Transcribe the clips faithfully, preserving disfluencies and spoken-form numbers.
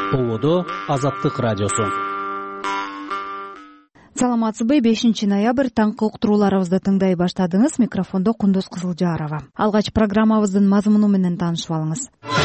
Болодо Азаттык радиосу. Саламатсызбы? бешинчи ноябрь таңкы уктурууларыбызды тыңдай баштадыңыз. Микрофондо Кундуз Кызылжарова. Алгач программабыздын мазмуну менен таанышып алыңыз.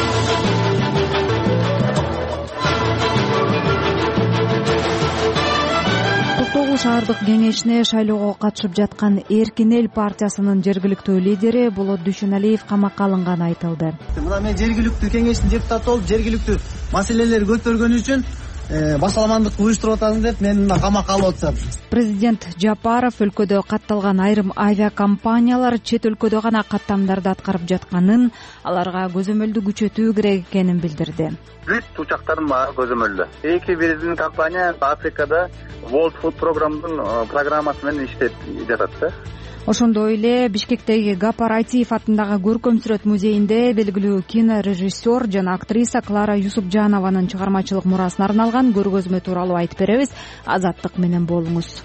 Токтогул шаардык кеңешине шайлоого катышып жаткан Эркин эл партиясынын жергиликтүү лидери Болот Дүйшөналиев камакка алынганы айтылды. Мына мен жергиликтүү кеңештин депутаты болуп, жергиликтүү маселелерди көтөргөн үчүн башаламандык уюштуруп атасың деп мени камакка алып атышат. Президент Жапаров өлкөдө катталган айрым авиакомпаниялар чет өлкөдө гана каттамдарды аткарып жатканын, аларга көзөмөлдү күчөтүү керек экенин билдирди. Бүт учактардын баары көзөмөлдө. Эки биздин компания Африкада World Food программдын программасы менен иштеп жатат да. Ошондой эле Бишкектеги Гапар Айтиев атындагы көркөм сүрөт музейинде белгилүү кинорежиссер жана актриса Клара Юсупжанованын чыгармачылык мурасына арналган көргөзмө тууралуу айтып беребиз. Азаттык менен болуңуз.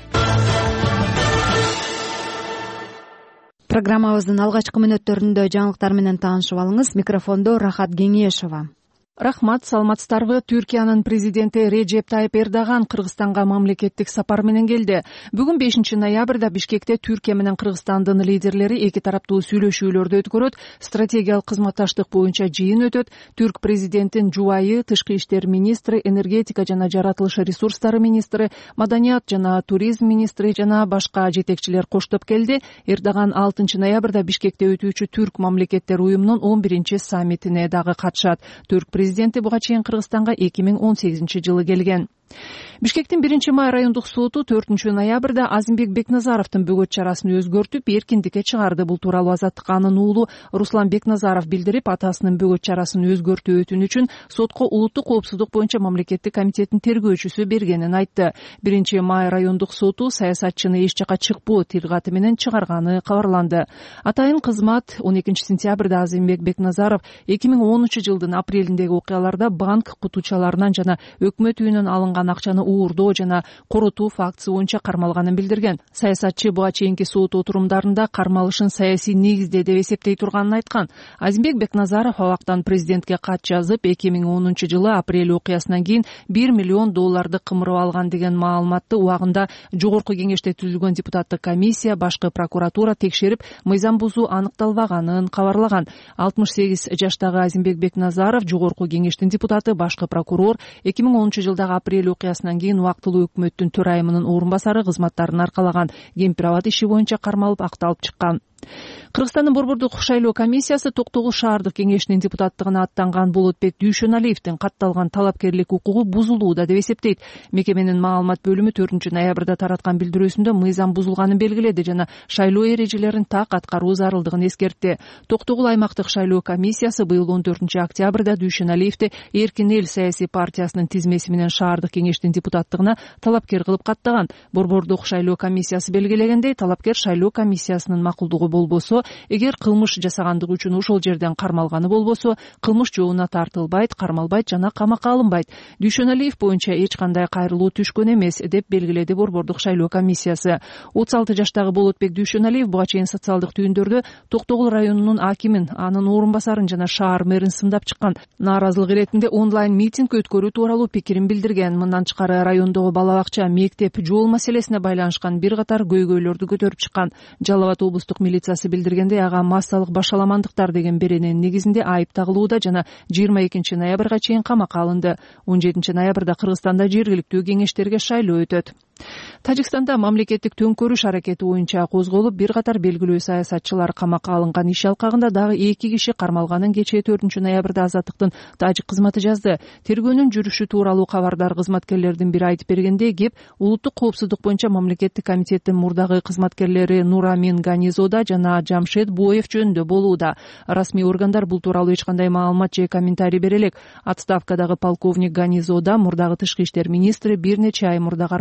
Программабыздын алгачкы мүнөттөрүндө жаңылыктар менен таанышып алыңыз. Микрофондо Рахат Кеңешова. Рахмат, саламатсыздарбы? Түркиянын президенти Реджеп Тайып Эрдоган Кыргызстанга мамлекеттик сапар менен келди. Бүгүн бешинчи ноябрда Бишкекте Түркия менен Кыргызстандын лидерлери эки тараптуу сүйлөшүүлөрдү өткөрөт, стратегиялык кызматташтык боюнча жыйын өтөт. Түрк президентин жубайы, тышкы иштер министри, энергетика жана жаратылыш ресурстары министри, маданият жана туризм министри жана башка жетекчилер коштоп келди. Эрдоган алтынчы ноябрда Бишкекте өтүүчү Түрк мамлекеттер уюмунун он биринчи саммитине дагы катышат. Түрк президенти буга чейин Кыргызстанга эки миң он сегизинчи жылы келген. Бишкектин биринчи май райондук соту төртүнчү ноябрда Азимбек Бекназаровдун бөгөт чарасын өзгөртүп, эркиндикке чыгарды. Бул тууралуу Азаттыкка анын уулу Руслан Бекназаров билдирип, атасынын бөгөт чарасын өзгөртүү өтүнү үчүн сотко улуттук коопсуздук боюнча мамлекеттик комитеттин тергөөчүсү бергенин айтты. биринчи май райондук соту саясатчыны эч жака чыкпоо тилгаты менен чыгарганы кабарланды. Атайын кызмат он экинчи сентябрда Азимбек Бекназаров эки миң онунчу жылдын апрелиндеги окуяларда банк кутучаларынан жана өкмөт үйүнөн алынган акчаны уурдоо жана коротуу фактысы боюнча кармалганын билдирген. Саясатчы буга чейинки сот отурумдарында кармалышын саясий негизде деп эсептей турганын айткан. Азимбек Бекназаров абактан президентке кат жазып, эки миң онунчу жылы апрель окуясынан кийин бир миллион долларды кымырып алган деген маалыматты убагында жогорку кеңеште түзүлгөн депутаттык комиссия, башкы прокуратура текшерип, мыйзам бузуу аныкталбаганын кабарлаган. алтымыш сегиз жаштагы Азимбек Бекназаров жогорку кеңештин депутаты, башкы прокурор, эки миң онунчу жылдагы апрель окуясынан кийин убактылуу өкмөттүн төрайымынын орун басары кызматтарын аркалаган. Кемпир абад иши боюнча кармалып акталып чыккан. Кыргызстандын борбордук шайлоо комиссиясы Токтогул шаардык кеңешинин депутаттыгына аттанган Болотбек Дүйшөналиевдин катталган талапкерлик укугу бузулууда деп эсептейт. Мекеменин маалымат бөлүмү төртүнчү ноябрда тараткан билдирүүсүндө мыйзам бузулганын белгиледи жана шайлоо эрежелерин так аткаруу зарылдыгын эскертти. Токтогул аймактык шайлоо комиссиясы быйыл он төртүнчү октябрда Дүйшөналиевди Эркин эл саясий партиясынын тизмеси менен шаардык кеңештин депутаттыгына талапкер кылып каттаган. Борбордук шайлоо комиссиясы белгилегендей, талапкер шайлоо комиссиясынын макулдугу болбосо, эгер кылмыш жасагандыгы үчүн ошол жерден кармалганы болбосо, кылмыш жообуна тартылбайт, кармалбайт жана камакка алынбайт. Дүйшөналиев боюнча эч кандай кайрылуу түшкөн эмес деп белгиледи борбордук шайлоо комиссиясы. отуз алты жаштагы Болотбек Дүйшөналиев буга чейин социалдык түйүндөрдө Токтогул районунун акимин, анын орун басарын жана шаар мэрин сындап чыккан. Нааразылык иретинде онлайн митинг өткөрүү тууралуу пикирин билдирген. Мындан тышкары райондогу бала бакча, мектеп, жол маселесине байланышкан бир катар көйгөйлөрдү көтөрүп чыккан. Жалал абад облустук милициясы билдиргендей, ага массалык башаламандыктар деген берененин негизинде айып тагылууда жана жыйырма экинчи ноябрга чейин камакка алынды. он жетинчи ноябрда Кыргызстанда жергиликтүү кеңештерге шайлоо өтөт. Тажикстанда мамлекеттик төңкөрүш аракети боюнча козголуп, бир катар белгилүү саясатчылар камакка алынган. Иш алкагында дагы эки киши кармалганын кечээ төртүнчү ноябрда Азаттыктын тажик кызматы жазды. Тергөөнүн жүрүшү тууралуу кабардар кызматкерлердин бири айтып бергендей, кеп улуттук коопсуздук боюнча мамлекеттик комитеттин мурдагы кызматкерлери Нурамин Ганизода жана Жамшед Боев жөнүндө болууда. Расмий органдар бул тууралуу эч кандай маалымат же комментарий бере элек. Отставкадагы полковник Ганизода мурдагы тышкы иштер министри бир нече ай мурда кармалган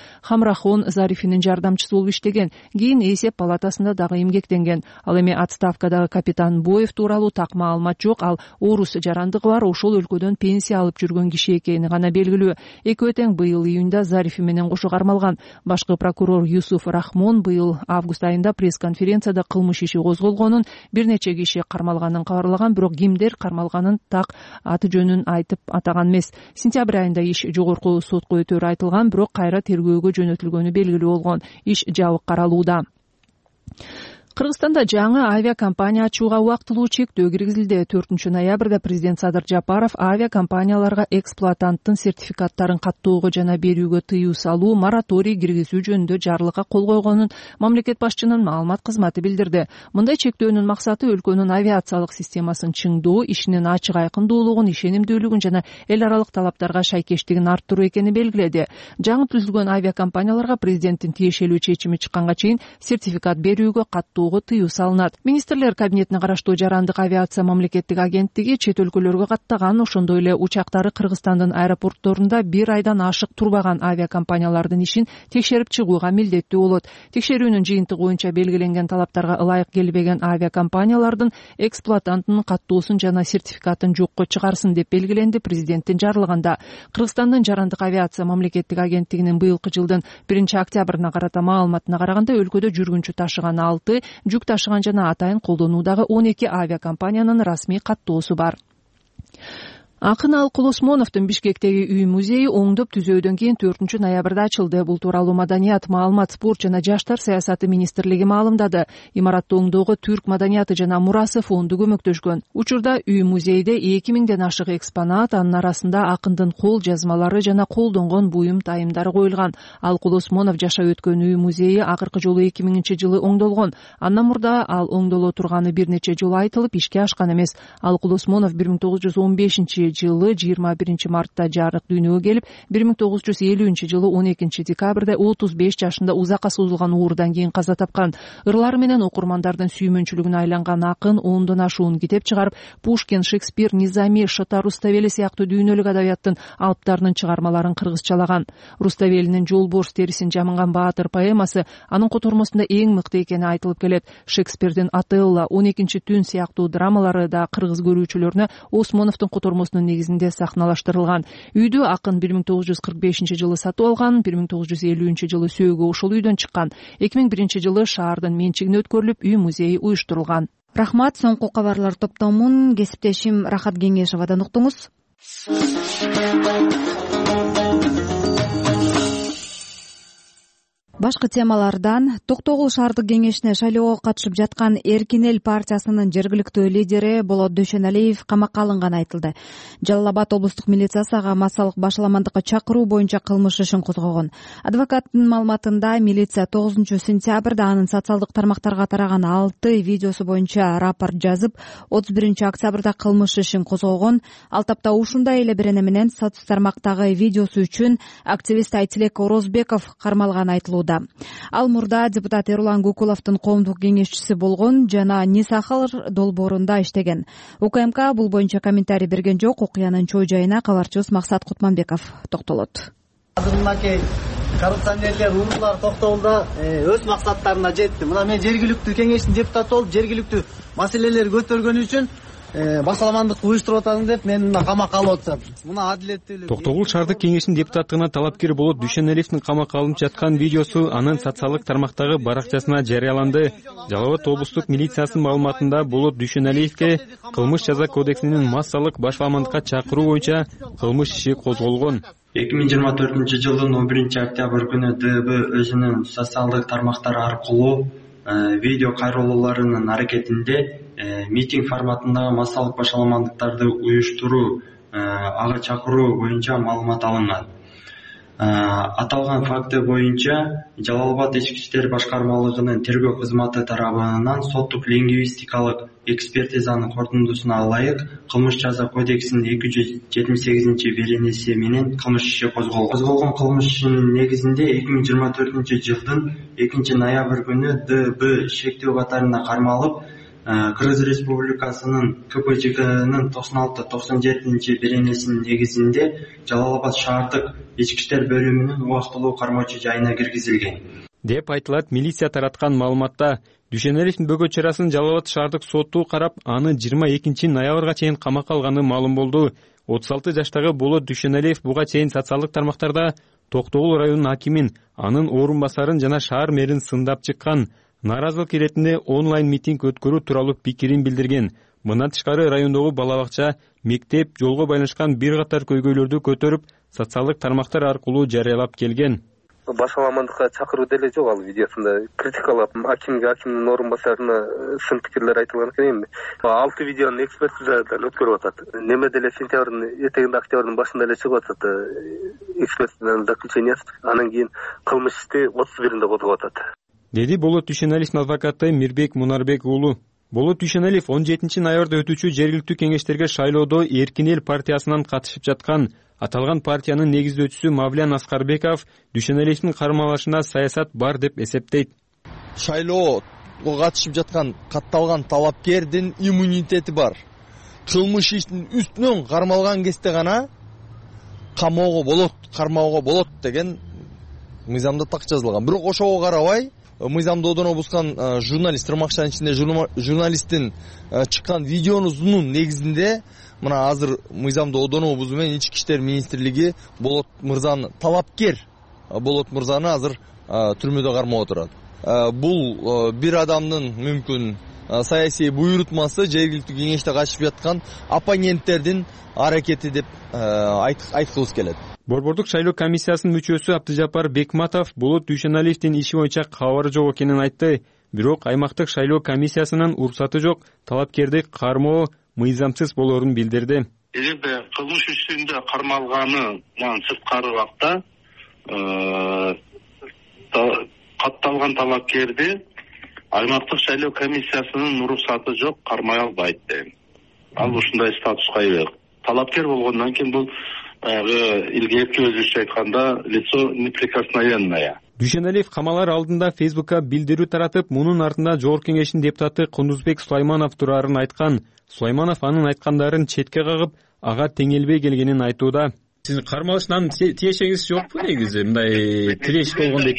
Хамрахон Зарифинин жардамчысы болуп иштеген, кийин эсеп палатасында дагы эмгектенген. Ал эми отставкадагы капитан Боев тууралуу так маалымат жок. Ал оорус жарандыгы бар, ошол өлкөдөн пенсия алып жүргөн киши экени гана белгилүү. Экөө тең быйыл июнда Зарифи менен кошо кармалган. Башкы прокурор Юсуф Рахмон быйыл август айында пресс-конференцияда кылмыш иши козголгонун, бир нече киши кармалганын кабарлаган, бирок кимдер кармалганын так аты жөнүн айтып атаган эмес. Сентябрь айында иш жогорку сотко өтөөрү айтылган, бирок кайра тергөөгө жөнөтүлгөнү белгилүү болгон. Иш жабык каралууда. Кыргызстанда жаңы авиакомпания ачууга убактылуу чектөө киргизилди. төртүнчү ноябрда президент Садыр Жапаров авиакомпанияларга эксплуатанттын сертификаттарын каттоого жана берүүгө тыюу салуу, мораторий киргизүү жөнүндө жарлыкка кол койгонун мамлекет башчынын маалымат кызматы билдирди. Мындай чектөөнүн максаты өлкөнүн авиациялык системасын чыңдоо, ишинин ачык айкындуулугун, ишенимдүүлүгүн жана эл аралык талаптарга шайкештигин арттыруу экени белгиледи. Жаңы түзүлгөн авиакомпанияларга президенттин тиешелүү чечими чыкканга чейин сертификат берүүгө каттуу тыюу салынат. Министрлер кабинетине караштуу жарандык авиация мамлекеттик агенттиги чет өлкөлөргө каттаган, ошондой эле учактары Кыргызстандын аэропортторунда бир айдан ашык турбаган авиакомпаниялардын ишин текшерип чыгууга милдеттүү болот. Текшерүүнүн жыйынтыгы боюнча белгиленген талаптарга ылайык келбеген авиакомпаниялардын эксплуатантынын каттоосун жана сертификатын жокко чыгарсын деп белгиленди президенттин жарлыгында. Кыргызстандын жарандык авиация мамлекеттик агенттигинин быйылкы жылдын биринчи октябрына карата маалыматына караганда өлкөдө жүргүнчү ташыган алты, жүк ташыган жана атайын колдонуудагы он эки авиакомпаниянын расмий каттоосу бар. Акын Алкул Осмоновдун Бишкектеги үй музейи оңдоп түзөөдөн кийин төртүнчү ноябрда ачылды. Бул тууралуу Маданият, маалымат, спорт жана жаштар саясаты министрлиги маалымдады. Имаратты оңдоого түрк маданияты жана мурасы фонду көмөктөшкөн. Учурда үй музейде эки миңден ашык экспонат, анын арасында акындын кол жазмалары жана колдонгон буюм тайымдары коюлган. Алкул Осмонов жашап өткөн үй музейи акыркы жолу эки миңинчи жылы оңдолгон. Андан мурда ал оңдоло турганы бир нече жолу айтылып, ишке ашкан эмес. Алкул Осмонов бир миң тогуз жүз он бешинчи жылы жыйырма биринчи мартта жарык дүйнөгө келип, бир миң тогуз жүз элүүнчү жылы он экинчи декабрда отуз беш жашында узакка созулган оорудан кийин каза тапкан. Ырлары менен окурмандардын сүймөнчүлүгүнө айланган акын ондон ашуун китеп чыгарып, Пушкин, Шекспир, Низами, Шота Руставели сыяктуу дүйнөлүк адабияттын алыптарынын чыгармаларын кыргызчалаган. Руставелинин Жолборс терисин жамынган баатыр поэмасы анын котормосунда эң мыкты экени айтылып келет. Шекспирдин Отелло, он экинчи түн сыяктуу драмалары да кыргыз көрүүчүлөрүнө Осмоновдун котормосунун негизинде сахналаштырылган. Үйдү акын бир миң тогуз жүз кырк бешинчи жылы сатып алган, бир миң тогуз жүз элүүнчү жылы сөөгү ошол үйдөн чыккан. эки миң биринчи жылы шаардын менчигине өткөрүлүп, үй музейи уюштурулган. Рахмат, соңку кабарлар топтомун кесиптешим Рахат Кеңешовадан уктуңуз. Башкы темалардан Токтогул шаардык кеңешине шайлоого катышып жаткан Эркин эл партиясынын жергиликтүү лидери Болот Дүйшөналиев камакка алынганы айтылды. Жалал Абад облустук милициясы ага массалык башаламандыкка чакыруу боюнча кылмыш ишин козгогон. Адвокаттын маалыматында милиция тогузунчу сентябрда анын социалдык тармактарга тараган алты видеосу боюнча рапорт жазып, отуз биринчи октябрда кылмыш ишин козгогон. Ал тапта ушундай эле бир эне менен соц тармактагы видеосу үчүн активист Айтилек Орозбеков кармалганы айтылууда. Ал мурда депутат Эрулан Гукуловдун коомдук кеңешчиси болгон жана Нисахар долбоорунда иштеген. УКМК бул боюнча комментарий берген жок. Окуянын чоо жайына кабарчыбыз Максат Кутманбеков токтолот. Азырынакей коррупционерлер, уруулар Токтогулда өз максаттарына жетти. Мына мен жергиликтүү кеңештин депутаты болуп, жергиликтүү маселелерди көтөргөн үчүн башаламандык уюштуруп атасың деп мени мына камакка алып атышат. Мына адилеттүүлүк. Токтогул шаардык кеңешинин депутаттыгына талапкер Болот Дүйшөналиевдин камакка алынып жаткан видеосу анын социалдык тармактагы баракчасына жарыяланды. Жалал Абад облустук милициясынын маалыматында Болот Дүйшөналиевге кылмыш жаза кодексинин массалык башаламандыкка чакыруу боюнча кылмыш иши козголгон. эки миң жыйырма төртүнчү жылдын он биринчи октябрь күнү Д Б өзүнүн социалдык тармактары аркылуу видео кайрылууларынын аракетинде митинг форматындагы массалык башаламандыктарды уюштуруу, ага чакыруу боюнча маалымат алынган. Аталган факты боюнча Жалал Абад ички иштер башкармалыгынын тергөө кызматы тарабынан соттук лингвистикалык экспертизанын корутундусуна ылайык кылмыш жаза кодексинин эки жүз жетимиш сегизинчи беренеси менен кылмыш иши козголгон. Козголгон кылмыш ишинин негизинде эки миң жыйырма төртүнчү жылдын экинчи ноябрь күнү Д Б шектөө катарына кармалып, Кыргыз Республикасынын К П Ж Кнын токсон алты токсон жетинчи беренесинин негизинде Жалал Абад шаардык ички иштер бөлүмүнүн убактылуу кармоочу жайына киргизилген деп айтылат милиция тараткан маалыматта. Дүйшөнөлиевдин бөгөт чарасын Жалал Абад шаардык соту карап, аны жыйырма экинчи ноябрга чейин камакка алганы маалым болду. отуз алты жаштагы Болот Дүйшөнөлиев буга чейин социалдык тармактарда Токтогул районунун акимин, анын орун басарын жана шаар мэрин сындап чыккан. Нааразылык иретинде онлайн митинг өткөрүү тууралуу пикирин билдирген. Мындан тышкары райондогу бала бакча, мектеп, жолго байланышкан бир катар көйгөйлөрдү көтөрүп, социалдык тармактар аркылуу жарыялап келген. Башаламандыкка чакыруу деле жок ал видеосунда. Критикалап акимге, акимдин орун басарына сын пикирлер айтылган экен эми. Алты видеону экспертизадан өткөрүп атат. Неме деле сентябрдын этегинде, октябрдын башында эле чыгып атат экспертизанын заключениясы. Анан кийин кылмыш ишти отуз биринде козгоп атат. Деди Болот Дүйшөнөлиевдин адвокаты Мирбек Мунарбек уулу. Болот Дүйшөнөлиев он жетинчи ноябрда өтүүчү жергиликтүү кеңештерге шайлоодо Эркин эл партиясынан катышып жаткан. Аталган партиянын негиздөөчүсү Мавлян Аскарбеков Дүйшөнөлиевдин кармалашына саясат бар деп эсептейт. Шайлоого катышып жаткан катталган талапкердин иммунитети бар. Кылмыш иштин үстүнөн кармалган кезде гана камоого болот, кармоого болот деген мыйзамда так жазылган. Бирок ошого карабай мыйзамды одоно бускан журналист, тырмакчанын ичинде журналисттин чыккан видеонун негизинде мына азыр мыйзамды одоно бузуу менен ички иштер министрлиги Болот мырзаны, талапкер Болот мырзаны азыр түрмөдө кармап отурат. Бул бир адамдын мүмкүн саясий буйрутмасы, жергиликтүү кеңеште катышып жаткан оппоненттердин аракети деп айткыбыз келет. Борбордук шайлоо комиссиясынын мүчөсү Абдыжапар Бекматов Болот Дүйшөнөлиевдин иши боюнча кабары жок экенин айтты. Бирок аймактык шайлоо комиссиясынын уруксаты жок, талапкерди кармоо мыйзамсыз болоорун билдирди. Эгерде кылмыш ишинде кармалганынан сырткары убакта катталган талапкерди аймактык шайлоо комиссиясынын уруксаты жок, кармай албайт дейм. Ал ушундай статуска ээ. Талапкер болгондон кийин бул илгерки өзүбүзчө айтканда лицо неприкосновенное. Дүйшөнөлиев камалар алдында Фейсбукка билдирүү таратып, мунун артында Жогорку Кеңештин депутаты Кундузбек Сулайманов турарын айткан. Сулайманов анын айткандарын четке кагып, ага теңелбей келгенин айтууда. Сиздин кармалышынан тиешеңиз жокпу негизи? Мындай тиреш болгондой.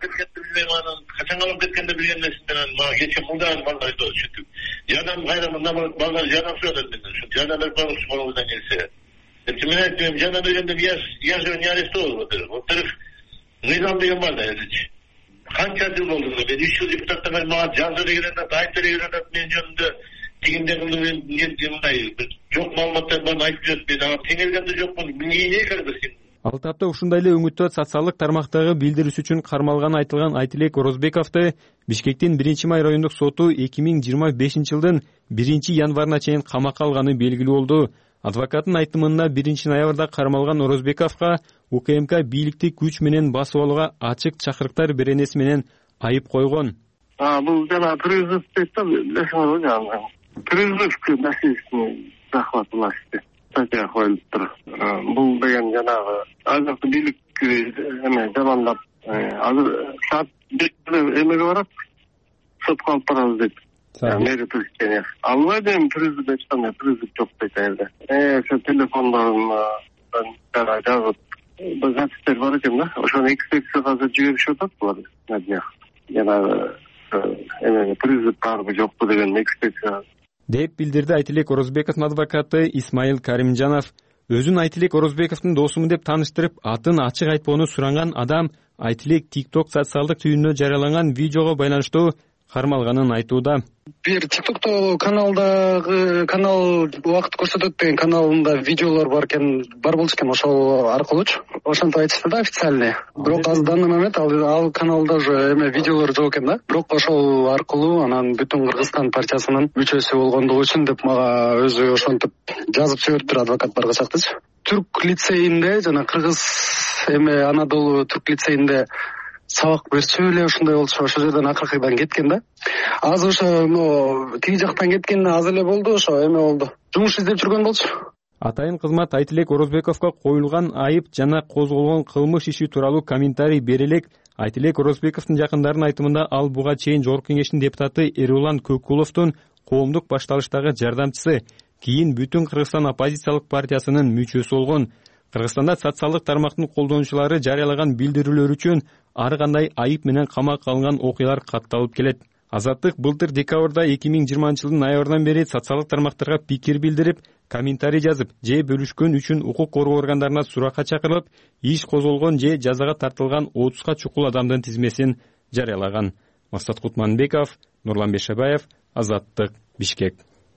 Качан алып кеткенде билген нерседен мага кече мылдан балдар айтып чүтүп. Жардам кайра мында балдар жардам сұрады менен. Жардам берип коюңуз колуңуздан келсе. Мен айттым, жардам бергенде я же не арестовал. Во-вторых, мыйзам деген бар да элчи. Канча жыл болду мен үч жыл депутаттар мага жазуу деген атат, айтып деген атат мен жөнүндө тигинде кылдым мен мындай жок маалыматтар бар айтып жүрөт. Мен ага теңелгенде жокмун. Эмне кыргыз? Ал тапта ушундай эле үмүттө социалдык тармактагы билдирүүсү үчүн кармалганы айтылган Айтилек Орозбековду Бишкектин биринчи май райондук соту эки миң жыйырма бешинчи жылдын биринчи январына чейин камакка алганы белгилүү болду. Адвокаттын айтымында биринчи ноябрда кармалган Орозбековго У К М К бийликти күч менен басып алууга ачык чакырыктар беренеси менен айып койгон. А бул жана призыв дейт да, лешиңер жана. Призывки маселесин захват власти. Статья коюлуптур. Бул деген жанагы азыркы бийлик эме жамандап азыр саат беште эмеге барат. Сотко алып барабыз дейт. Мэри Туркия. Албай дейм призыв эч кандай призыв жок дейт эле. Э, ошо телефондон жазып газеттер бар экен да. Ошону экспертизага азыр жиберишип атат булар. Жанагы эме призыв барбы жокпу деген экспертиза деп билдирди Айтилек Орозбековдун адвокаты Исмаил Каримжанов. Өзүн Айтилек Орозбековдун досумун деп тааныштырып, атын ачык айтпоону суранган адам Айтилек TikTok социалдык түйүнүнө жарыяланган видеого байланыштуу кармалганын айтууда. Бир TikTok'то каналдагы канал убакыт көрсөтөт деген каналында видеолор бар экен, бар болчу экен, ошол аркылуучу. Ошентип айтышты да официальный. Бирок аздан эмет ал, ал каналда уже эме видеолор жок экен да. Бирок ошол аркылуу анан бүтүн Кыргызстан партиясынын мүчөсү болгондугу үчүн деп мага өзү ошентип жазып жибериптир адвокат баргачактычы. Түрк лицейинде жана Кыргыз эме Анадолу Түрк лицейинде сабак берчү эле ушундай болчу. Ошол жерден акыркыдан кеткен да. Азыр ошо тиги жактан кеткен аз эле болду, ошо эме болду. Жумуш издеп жүргөн болчу. Атайын кызмат Айтилек Орозбековго коюлган айып жана козголгон кылмыш иши тууралуу комментарий бере элек. Айтилек Орозбековдун жакындарынын айтымында ал буга чейин Жогорку Кеңештин депутаты Эрулан Көккуловдун коомдук башталыштагы жардамчысы, кийин Бүтүн Кыргызстан оппозициялык партиясынын мүчөсү болгон. Кыргызстанда социалдык тармактын колдонуучулары жарыялаган билдирүүлөр үчүн ар кандай айып менен камакка алынган окуялар катталып келет. Азаттык былтыр декабрда эки миң жыйырманчы жылдын ноябрынан бери социалдык тармактарга пикир билдирип, комментарий жазып же бөлүшкөн үчүн укук коргоо органдарына суракка чакырылып, иш козголгон же жазага тартылган отузга чукул адамдын тизмесин жарыялаган. Максат Кутманбеков, Нурлан Бешебаев, Азаттык, Бишкек.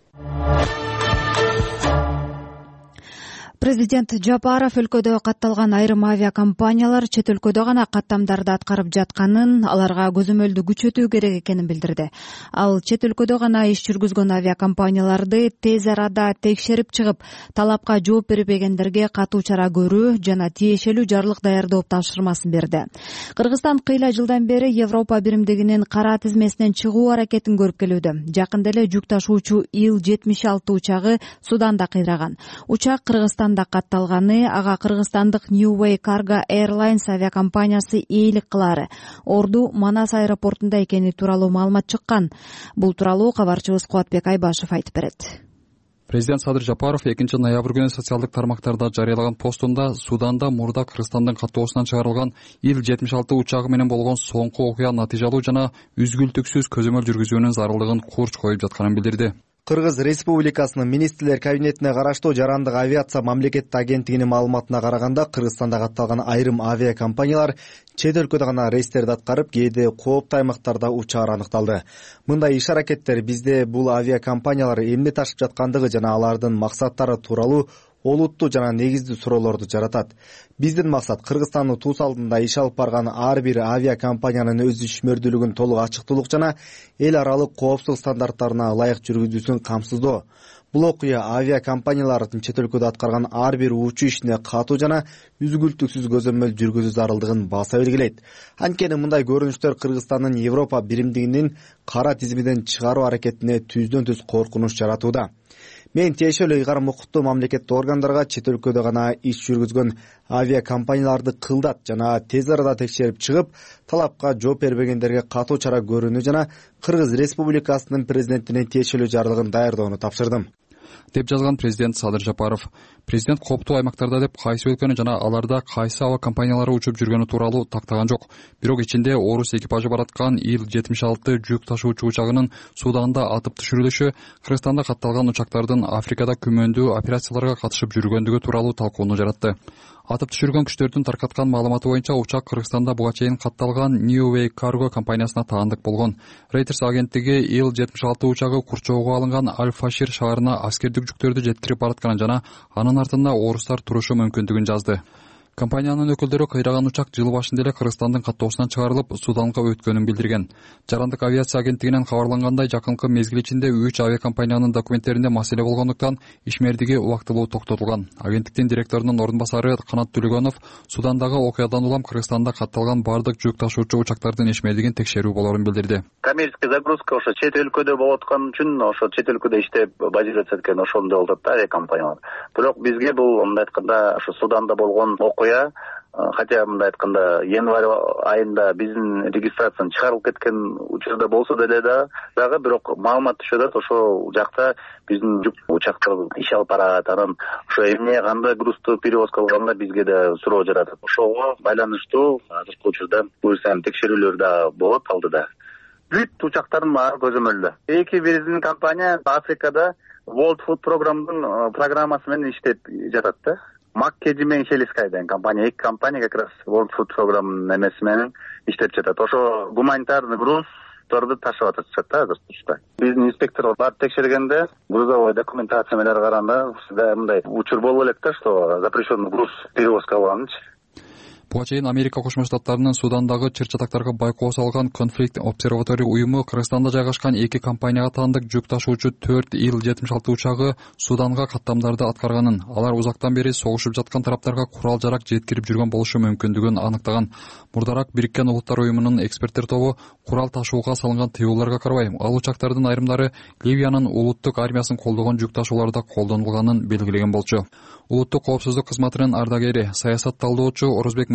Президент Жапаров өлкөдө катталган айрым авиакомпаниялар чет өлкөдө гана каттамдарды аткарып жатканын, аларга көзөмөлдү күчөтүү керек экенин билдирди. Ал чет өлкөдө гана иш жүргүзгөн авиакомпанияларды тез арада текшерип чыгып, талапка жооп бербегендерге катуу чара көрүү жана тиешелүү жарлык даярдоо тапшырмасын берди. Кыргызстан кыйла жылдан бери Европа биримдигинин кара тизмесинен чыгуу аракетин көрүп келүүдө. Жакында эле жүк ташуучу Ил жетимиш алты учагы Суданда кыйраган. Учак Кыргызстан катталганы, ага кыргызстандык New Way Cargo Airlines авиакомпаниясы ээлик кылаары. Орду Манас аэропортунда экени тууралуу маалымат чыккан. Бул тууралуу кабарчыбыз Кубатбек Айбашев айтып берет. Президент Садыр Жапаров экинчи ноябрь күнү социалдык тармактарда жарыялаган постунда Суданда мурда Кыргызстандын каттоосунан чыгарылган Ил жетимиш алты учагы менен болгон соңку окуя натыйжалуу жана үзгүлтүксүз көзөмөл жүргүзүүнүн зарылдыгын курч коюп жатканын билдирди. Кыргыз Республикасынын Министрлер кабинетине караштуу Жарандык авиация мамлекеттик агенттигинин маалыматына караганда, Кыргызстанда катталган айрым авиакомпаниялар чет өлкөдө гана рейстерди аткарып, кээде кооптуу аймактарда учаар аныкталды. Мындай иш аракеттер бизде бул авиакомпаниялар эмне ташып жаткандыгы жана алардын максаттары тууралуу олуттуу жана негиздүү суроолорду жаратат. Биздин максат Кыргызстандын туус алдында иш алып барган ар бир авиакомпаниянын өз ишмердүүлүгүн толук ачыктуулук жана эл аралык коопсуздук стандарттарына ылайык жүргүзүүсүн камсыздоо. Бул окуя авиакомпаниялардын чет өлкөдө аткарган ар бир учуу ишине катуу жана үзгүлтүксүз көзөмөл жүргүзүү зарылдыгын баса белгилейт. Анткени мындай көрүнүштөр Кыргызстандын Европа биримдигинин кара тизмеден чыгаруу аракетине түздөн түз коркунуч жаратууда. Мен тиешелүү ыйгарым укуктуу мамлекеттик органдарга чет өлкөдө гана иш жүргүзгөн авиакомпанияларды кылдат жана тез арада текшерип чыгып, талапка жооп бербегендерге катуу чара көрүүнү жана Кыргыз Республикасынын президентине тиешелүү жарлыгын даярдоону тапшырдым, деп жазган президент Садыр Жапаров. Президент кооптуу аймактарда деп кайсы өлкөнү жана аларда кайсы аба компаниялары учуп жүргөнү тууралуу тактаган жок. Бирок ичинде орус экипажы бараткан Ил жетимиш алты жүк ташуучу учагынын Суданда атып түшүрүлүшү, Кыргызстанда катталган учактардын Африкада күмөндүү операцияларга катышып жүргөндүгү тууралуу талкууну жаратты. Атып түшүргөн күчтөрдүн таркаткан маалыматы боюнча учак Кыргызстанда буга чейин катталган New Way Cargo компаниясына таандык болгон. Reuters агенттиги Ил жетимиш алты учагы курчоого алынган Аль-Фашир шаарына аскердик жүктөрдү жеткирип баратканын жана анын артында орустар турушу мүмкүндүгүн жазды. Компаниянын өкүлдөрү кыйраган учак жыл башында эле Кыргызстандын каттоосунан чыгарылып, Суданга өткөнүн билдирген. Жарандык авиация агенттигинен кабарлангандай, жакынкы мезгил ичинде үч авиакомпаниянын документтеринде маселе болгондуктан ишмердиги убактылуу токтотулган. Агенттиктин директорунун ордун басары Канат Төлөгөнов Судандагы окуядан улам Кыргызстанда катталган бардык жүк ташуучу учактардын ишмердигин текшерүү болорун билдирди. Коммерческий загрузка ошо чет өлкөдө болуп аткан үчүн ошо чет өлкөдө иштеп базироваться эткен ошондой болот да авиакомпаниялар. Бирок бизге бул мындай айтканда ошо Суданда болгон окуя, хотя мындай айтканда январь айында биздин регистрациянын чыгарылып кеткен учурда болсо деле да, дагы бирок маалымат түшүп атат, ошол жакта биздин жүк учактар иш алып барат, анан ошо эмне кандай грузду перевозка кылганда бизге да суроо жаратат. Ошого байланыштуу азыркы учурда буюрса текшерүүлөр да болот алдыда. Бүт учактардын баары көзөмөлдө. Эки биздин компания Африкада World Food програмдын программасы менен иштеп жатат да. Маккеди менен Шелискай деген компания, эки компания как раз World Food программынын эмеси менен иштеп жатат. Ошо гуманитарный груздарды ташып атышат да азыр учурда. Биздин инспекторлор барып текшергенде, грузовой документация менен караганда, мындай учур болуп элек да, что запрещенный груз перевозка кылганчы. Буга чейин Америка Кошмо Штаттарынын Судандагы чыр-чатактарга байкоо салган Conflict Observatory уюму Кыргызстанда жайгашкан эки компанияга таандык жүк ташуучу төрт Ил жетимиш алты учагы Суданга каттамдарды аткарганын, алар узактан бери согушуп жаткан тараптарга курал-жарак жеткирип жүргөн болушу мүмкүндүгүн аныктаган. Мурдараак Бириккен Улуттар уюмунун эксперттер тобу курал ташууга салынган тыюуларга карабай, ал учактардын айрымдары Ливиянын улуттук армиясын колдогон жүк ташууларда колдонулганын белгилеген болчу. Улуттук коопсуздук кызматынын ардагери, саясат талдоочу Орозбек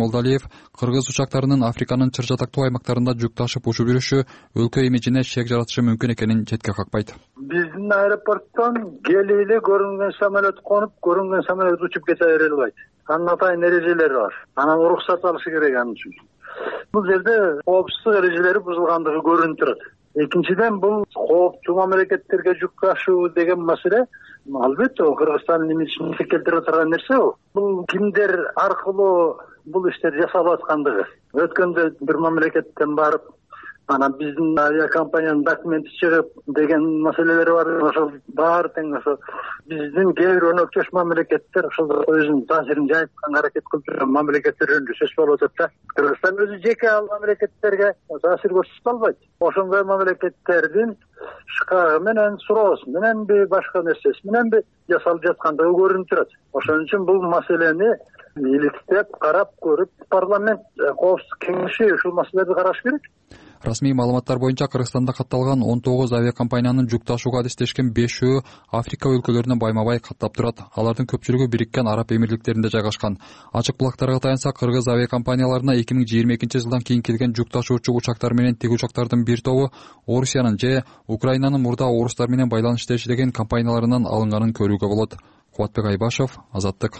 Молдалиев кыргыз учактарынын Африканын чыр жатактуу аймактарында жүк ташып учуп жүрүшү өлкө имиджине шек жаратышы мүмкүн экенин четке какпайт. Биздин аэропорттон келип эле көрүнгөн самолет конуп, көрүнгөн самолет учуп кете бере албайт. Анын атайын эрежелери бар. Анан уруксат алышы керек анын үчүн. Бул жерде коопсуздук эрежелери бузулгандыгы көрүнүп турат. Экинчиден, бул кооптуу мамлекеттерге жүк ташуу деген маселе албетте Кыргызстандын имиджин келтире турган нерсе. Бул кимдер аркылуу бул иштер жасалып аткандыгы. Өткөндө бир мамлекеттен барып, анан биздин авиакомпаниянын документи чыгып деген маселелер бар. Ошол баары тең ошо биздин кээ бир өнөктөш мамлекеттер ошол өзүнүн таасирин жайтканга аракет кылып жүргөн мамлекеттер жөнүндө сөз болуп атат да. Кыргызстан өзү жеке ал мамлекеттерге таасир көрсөтө албайт. Ошондой мамлекеттердин шкагы менен, суроосу мененби, башка нерсеси мененби жасалып жаткандыгы көрүнүп турат. Ошон үчүн бул маселени иликтеп, карап көрүп, парламент коопсуздук кеңеши ушул маселелерди караш керек. Расмий маалыматтар боюнча Кыргызстанда катталган он тогуз авиакомпаниянын жүк ташууга адистешкен бешөө Африка өлкөлөрүнө байма-бай каттап турат. Алардын көпчүлүгү Бириккен Араб Эмирликтеринде жайгашкан. Ачык булактарга таянса, кыргыз авиакомпанияларына эки миң жыйырма экинчи жылдан кийин келген жүк ташуучу учактар менен тиги учактардын бир тобу Орусиянын же Украинанын мурда орустар менен байланышта иштеген компанияларынан алынганын көрүүгө болот. Кубатбек Айбашев, Азаттык.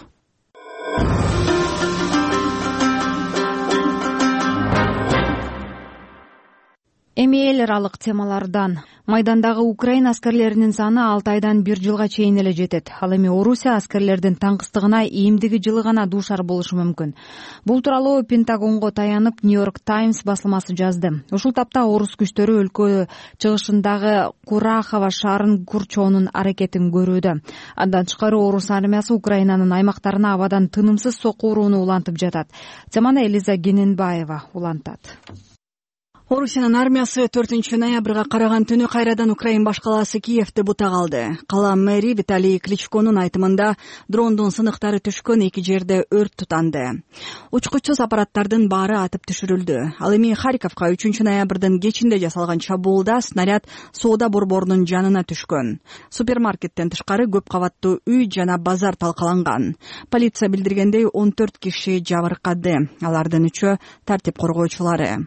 Эми эл аралык темалардан. Майдандагы Украина аскерлеринин саны алты айдан бир жылга чейин эле жетет. Ал эми Орусия аскерлердин таңкыстыгына эмдиги жылы гана дуушар болушу мүмкүн. Бул тууралуу Пентагонго таянып Нью-Йорк Таймс басылмасы жазды. Ушул тапта орус күчтөрү өлкө чыгышындагы Курахова шаарын курчоонун аракетин көрүүдө. Андан тышкары орус армиясы Украинанын аймактарына абадан тынымсыз сокку урууну улантып жатат. Теманы Элиза Гененбаева улантат. Орусиянын армиясы төртүнчү ноябрга караган түнү кайрадан Украин баш калаасы Киевди бутак алды. Кала мэри Виталий Кличконун айтымында дрондун сыныктары түшкөн эки жерде өрт тутанды. Учкучсуз аппараттардын баары атып түшүрүлдү. Ал эми Харьковко үчүнчү ноябрдын кечинде жасалган чабуулда снаряд соода борборунун жанына түшкөн. Супермаркеттен тышкары көп кабаттуу үй жана базар талкаланган. Полиция билдиргендей он төрт киши жабыркады. Алардын үчөө тартип коргоочулары.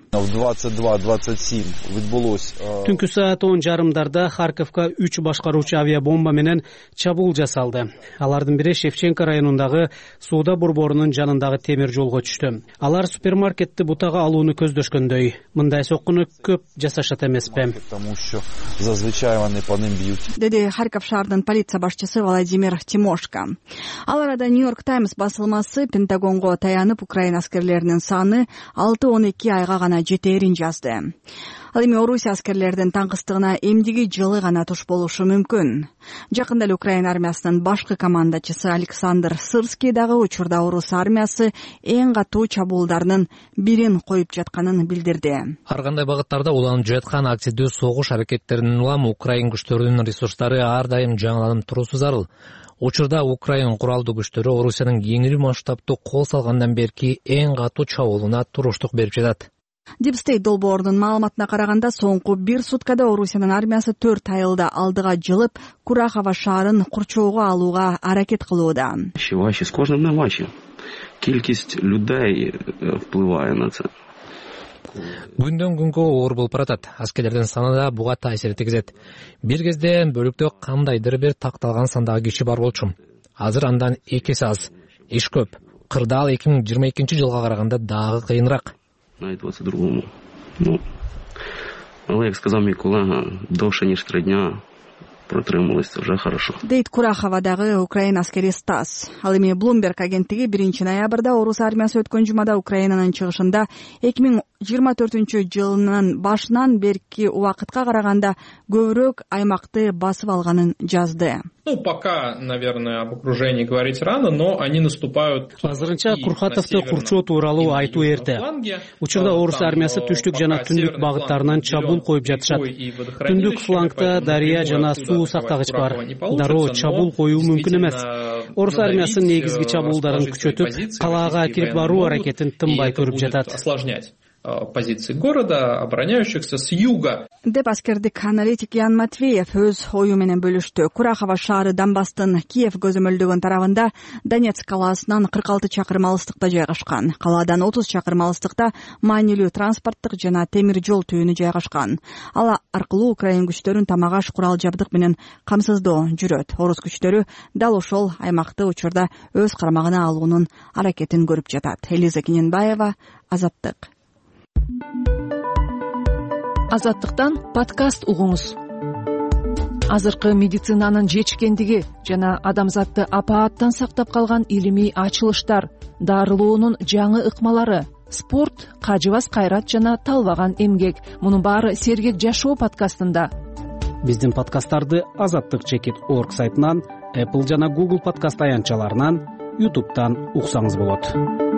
Түнкү саат он жарымдарда Харьковко үч башкаруучу авиабомба менен чабуул жасалды. Алардын бири Шевченко районундагы соода борборунун жанындагы темир жолго түштү. Алар супермаркетти бутага алууну көздөшкөндөй. Мындай соккуну көп жасашат эмеспи? Деди Харьков шаарынын полиция башчысы Владимир Тимошко. Ал арада Нью-Йорк Таймс басылмасы Пентагонго таянып Украина аскерлеринин саны алты он эки айга гана жетээрин жазды. Ал эми Орусия аскерлердин таңкыстыгына эмдиги жылы гана туш болушу мүмкүн. Жакында эле Украина армиясынын башкы командачысы Александр Сырский дагы учурда орус армиясы эң катуу чабуулдарынын бирин коюп жатканын билдирди. Ар кандай багыттарда уланып жаткан активдүү согуш аракеттеринен улам Украин күчтөрүнүн ресурстары ар дайым жаңыланып туруусу зарыл. Учурда Украин куралдуу күчтөрү Орусиянын кеңири масштабтуу кол салгандан берки эң катуу чабуулуна туруштук берип жатат. Deep State долбоорунун маалыматына караганда соңку бир суткада Орусиянын армиясы төрт айылда алдыга жылып, Курахова шаарын курчоого алууга аракет кылууда. С каждым днем вообще килькисть людей впливает на это. Күндөн күнгө оор болуп баратат. Аскерлердин саны да буга таасир тийгизет. Бир кезде бөлүктө кандайдыр бир такталган сандагы киши бар болчу. Азыр андан эки эсе аз. Иш көп. Кырдаал эки миң жыйырма экинчи жылга караганда дагы кыйыныраак. Найдется другому. Ну, але, як сказав мій колега, довше ніж три дня протрималися вже хорошо. Дейт Кураховадагы Украина аскери Стас. Ал эми Bloomberg агенттиги биринчи ноябрда орус армиясы өткөн жумада Украинанын чыгышында эки миң жыйырма төртүнчү жылынын башынан берки убакытка караганда көбүрөөк аймакты басып алганын жазды. Ну, пока, наверное, об окружении говорить рано, но они наступают... Азырынча Курхатовду курчоо тууралуу айтуу эрте. Учурда орус армиясы түштүк жана түндүк багыттарынан чабуул коюп жатышат. Түндүк флангда дарыя жана суу сактагыч бар. Дароо чабуул коюу мүмкүн эмес. Орус армиясы негизги чабуулдарын күчөтүп, калаага кирип баруу аракетин тынбай көрүп жатат. позиций города, обороняющихся с юга. деп аскердик аналитик Ян Матвеев өз ою менен бөлүштү. Курахова шаары Донбасстын Киев көзөмөлдөгөн тарабында Донецк калаасынан кырк алты чакырым алыстыкта жайгашкан. Калаадан отуз чакырым алыстыкта маанилүү транспорттук жана темир жол түйүнү жайгашкан. Ал аркылуу Украин күчтөрүн тамак аш, курал жабдык менен камсыздоо жүрөт. Орус күчтөрү дал ошол аймакты учурда өз карамагына алуунун аракетин көрүп жатат. Элиза Кененбаева, Азаттык. Азаттыктан подкаст угуңуз. Азыркы медицинанын жетишкендиги жана адамзатты апааттан сактап калган илимий ачылыштар, дарылоонун жаңы ыкмалары, спорт, кажыбас кайрат жана талбаган эмгек. Мунун баары Сергек жашоо подкастында. Биздин подкасттарды азаттык чекит точка орг сайтынан, Apple жана Google подкаст аянтчаларынан, YouTube'дан уксаңыз болот.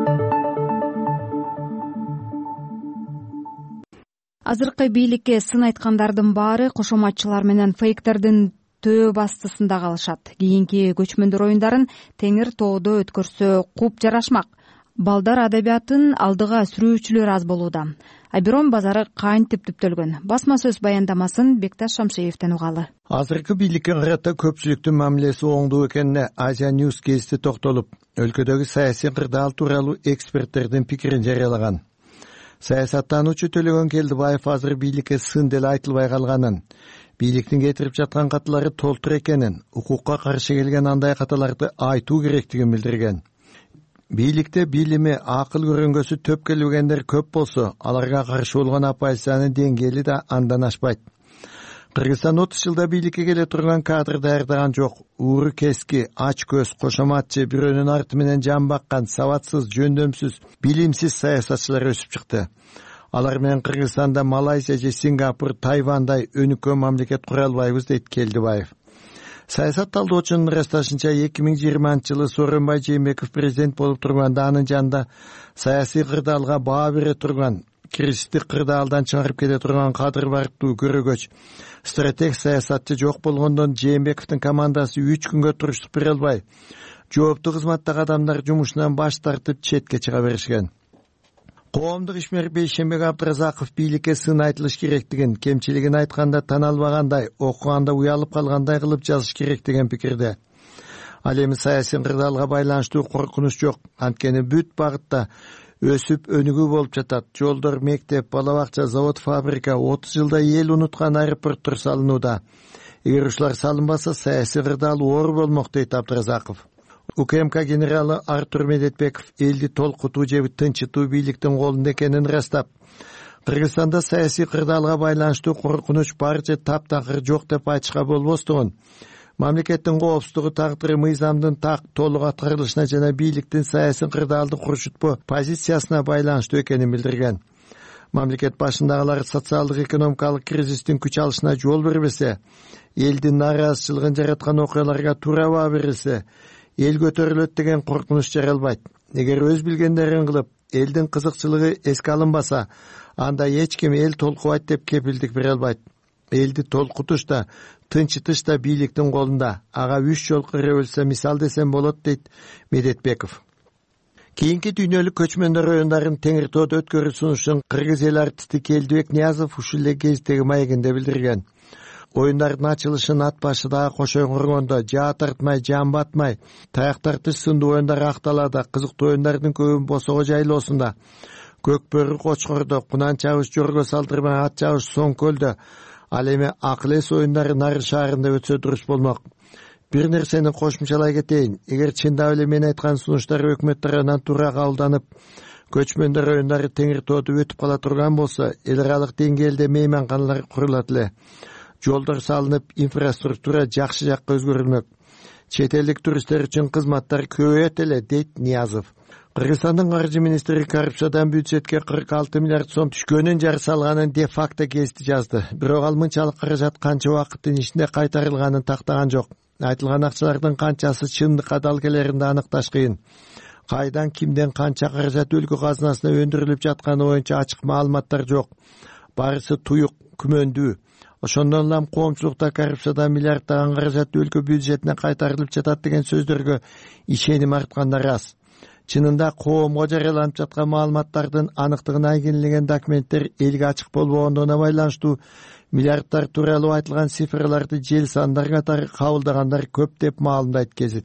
Азыркы бийликке сын айткандардын баары кошоматчылар менен фейктердин төө бастысында калышат. Кийинки көчмөндөр оюндарын Теңир тоодо өткөрсө кууп жарашмак. Балдар адабиятын алдыга сүрүүчүлөр аз болууда. Абирон базары кантип түптөлгөн? Басма сөз баяндамасын Бекташ Шамшеевден угалы. Азыркы бийликке карата көпчүлүктүн мамилеси оңдуу экенине Азия News гезити токтолуп, өлкөдөгү саясий кырдаал тууралуу эксперттердин пикирин жарыялаган. Саясаттануучу Төлөгөн Келдибаев азыр бийликке сын деле айтылбай калганын, бийликтин кетирип жаткан каталары толтур экенин, укукка каршы келген андай каталарды айтуу керектигин билдирген. Бийликте билими, акыл көрөнгөсү төп келбегендер көп болсо, аларга каршы болгон оппозициянын деңгээли да андан ашпайт. Кыргызстан отуз жылда бийликке келе турган кадр даярдаган жок. Ууру кески, ач көз, кошоматчы, бирөөнүн арты менен жан баккан, сабатсыз, жөндөмсүз, билимсиз саясатчылар өсүп чыкты. Алар менен Кыргызстанда Малайзия же Сингапур, Тайвандай өнүккөн мамлекет кура албайбыз, дейт Келдибаев. Саясат талдоочунун ырасташынча эки миң жыйырманчы жылы Сооронбай Жээнбеков президент болуп турганда анын жанында саясий кырдаалга баа бере турган, кирişтик кырдаалдан чыгарып кете турган кадыр барктуу көрөгөч стратег саясатчы жок болгондон Жээнбековдун командасы үч күнгө туруштук бере албай, жооптуу кызматтагы адамдар жумушунан баш тартып четке чыга беришкен. Коомдук ишмер Бейшембек Абдыразаков бийликке сын айтылыш керектигин, кемчилигин айтканда таналбагандай, окуганда уялып калгандай кылып жазыш керек деген пикирде. Ал эми саясий кырдаалга байланыштуу коркунуч жок, анткени бүт багытта өсүп өнүгүү болуп жатат. Жолдор, мектеп, бала бакча, завод, фабрика, отуз жылда эл унуткан аэропорттор салынууда. Эгер ушулар салынбаса, саясий кырдаал оор болмок, дейт Абдыразаков. УКМК генералы Артур Медетбеков элди толкутуу же тынчытуу бийликтин колунда экенин ырастап, Кыргызстанда саясий кырдаалга байланыштуу коркунуч бар же таптакыр жок деп айтышка болбостугун, мамлекеттин коопсуздугу, тагдыры, мыйзамдын так толук аткарылышына жана бийликтин саясий кырдаалды курчутпоо позициясына байланыштуу экенин билдирген. Мамлекет башындагылар социалдык экономикалык кризистин күч алышына жол бербесе, элдин нааразычылыгын жараткан окуяларга туура баа берилсе, эл көтөрүлөт деген коркунуч жаралбайт. Эгер өз билгендерин кылып, элдин кызыкчылыгы эске алынбаса, анда эч ким эл толкубайт деп кепилдик бере албайт. Элди толкутуш да, тынчытыш да бийликтин колунда. Ага үч жолку революция мисал десем болот, дейт Медетбеков. Кийинки дүйнөлүк көчмөндөр оюндарын Теңир тоодо өткөрүү сунушун кыргыз эл артисти Келдибек Ниязов ушул эле кездеги маегинде билдирген. Оюндардын ачылышын ат башыдагы кошоңоргондо жаа тартмай, жан батмай, таяк тартыш сындуу оюндар акталады. Кызыктуу оюндардын көбү Босого жайлоосунда, Көк бөрү Кочкордо, Кунан чабыш жорго салдырмай ат чабыш Соң көлдө, ал эми акыл эс оюндары Нары шаарында өтсө туруш болмок. Бир нерсени кошумчалай кетейин. Эгер чындап эле мен айткан сунуштар өкмөт тарабынан туура кабылданып, көчмөндөр оюндары Теңир тоодо өтүп кала турган болсо, эл аралык деңгээлде мейманканалар курулат эле. Жолдор салынып, инфраструктура жакшы жакка өзгөрүлмөк. Чет элдик туристтер үчүн кызматтар көбөйөт эле, дейт Ниязов. Кыргызстандын каржы министри коррупциядан бюджетке кырк алты миллиард сом түшкөнүн жар салганын де факто гезити жазды. Бирок ал мынчалык каражат канча убакыттын ичинде кайтарылганын тактаган жок. Айтылган акчалардын канчасы чындыкка дал келеринде аныкташ кыйын. Кайдан, кимден канча каражат өлкө казынасына өндүрүлүп жатканы боюнча ачык маалыматтар жок. Барысы туюк, күмөндүү. Ошондон улам коомчулукта коррупциядан миллиарддаган каражат өлкө бюджетине кайтарылып жатат деген сөздөргө ишеним арткандар аз. чынында коомго жарыяланып жаткан маалыматтардын аныктыгына ийгилеген документтер элге ачык болбогондугуна байланыштуу миллиарддар тууралуу айтылган цифрларды жел сандар катары кабылдагандар көп деп маалымдайт гезит.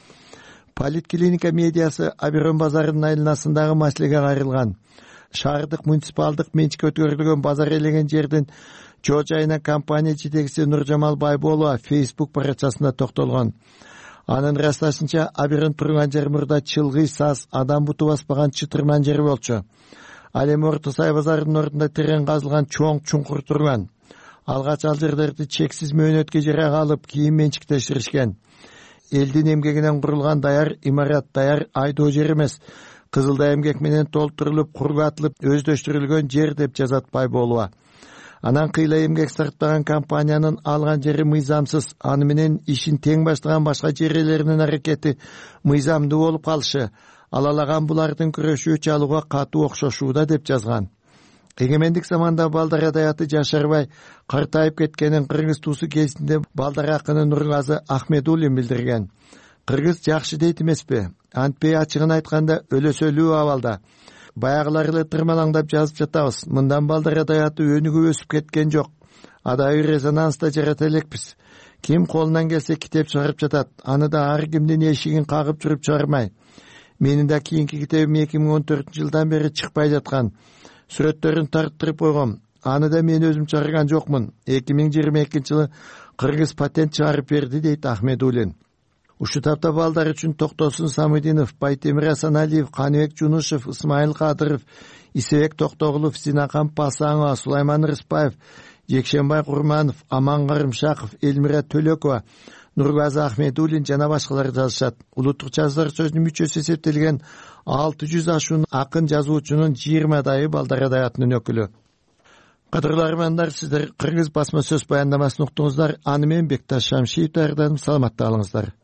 Политклиника медиасы Аберон базарынын айланасындагы маселеге кайрылган. Шаардык муниципалдык менчикке өткөрүлгөн базар элеген жердин жоо жайына компания жетекчиси Нуржамал Байболова Facebook баракчасында токтолгон. Анын ырасташынча Аберон турган жер мурда чылгый, саз, адам буту баспаган чытырман жер болчу. Ал эми Орто Сай базарынын ордунда терең казылган чоң чуңкур турган. Алгач ал жерлерди чексиз мөөнөткө жарага алып, кийин менчиктештиришкен. Элдин эмгегинен курулган даяр имарат, даяр айдоо жер эмес, кызылдай эмгек менен толтурулуп, кургатылып, өздөштүрүлгөн жер деп жазат Байболова. Анан кыйла эмгек сарптаган компаниянын алган жери мыйзамсыз, аны менен ишин тең баштаган башка жер ээлеринин аракети мыйзамдуу болуп калышы, алалаган булардын күрөшү чалууга катуу окшошууда деп жазган. Эгемендик заманда балдар адаяты жашарбай картайып кеткенин кыргыз туусу кезинде балдар акыны Нургазы Ахмедуллин билдирген. Кыргыз жакшы дейт эмеспи? Антпей ачыгын айтканда өлөсөлүү абалда. Баягылар эле тырмалаңдап жазып жатабыз. Мындан балдар адаяты өнүгүп өсүп кеткен жок. Адайы резонанста жарата элекпиз. Ким колунан келсе китеп чыгарып жатат. Аны да ар кимдин эшигин кагып жүрүп чыгармай. Менин да кийинки китебим эки миң он төртүнчү жылдан бери чыкпай жаткан. Сүрөттөрүн тарттырып койгом. Аны да мен өзүм чыгарган жокмун. эки миң жыйырма экинчи жылы Кыргыз патент чыгарып берди дейт Ахмедуллин. Ушу тапта балдар үчүн Токтосун Самыдинов, Байтемир Асаналиев, Каныбек Жунушев, Исмайыл Кадыров, Исебек Токтогулов, Синакан Пасаңова, Сулайман Рыспаев, Жекшенбай Курманов, Аман Карымшаков, Элмира Төлөкова, Нургазы Ахмедуллин жана башкалар жазышат. Улуттук жазуулар сөзүнүн мүчөсү эсептелген алты жүз ашуун акын жазуучунун жыйырмадайы балдар адаятынын өкүлү. Кадырлуу армандар, сиздер Кыргыз басма сөз баяндамасын уктуңуздар. Аны менен Бекташ Шамшиев даярдадым. Саламатта калыңыздар.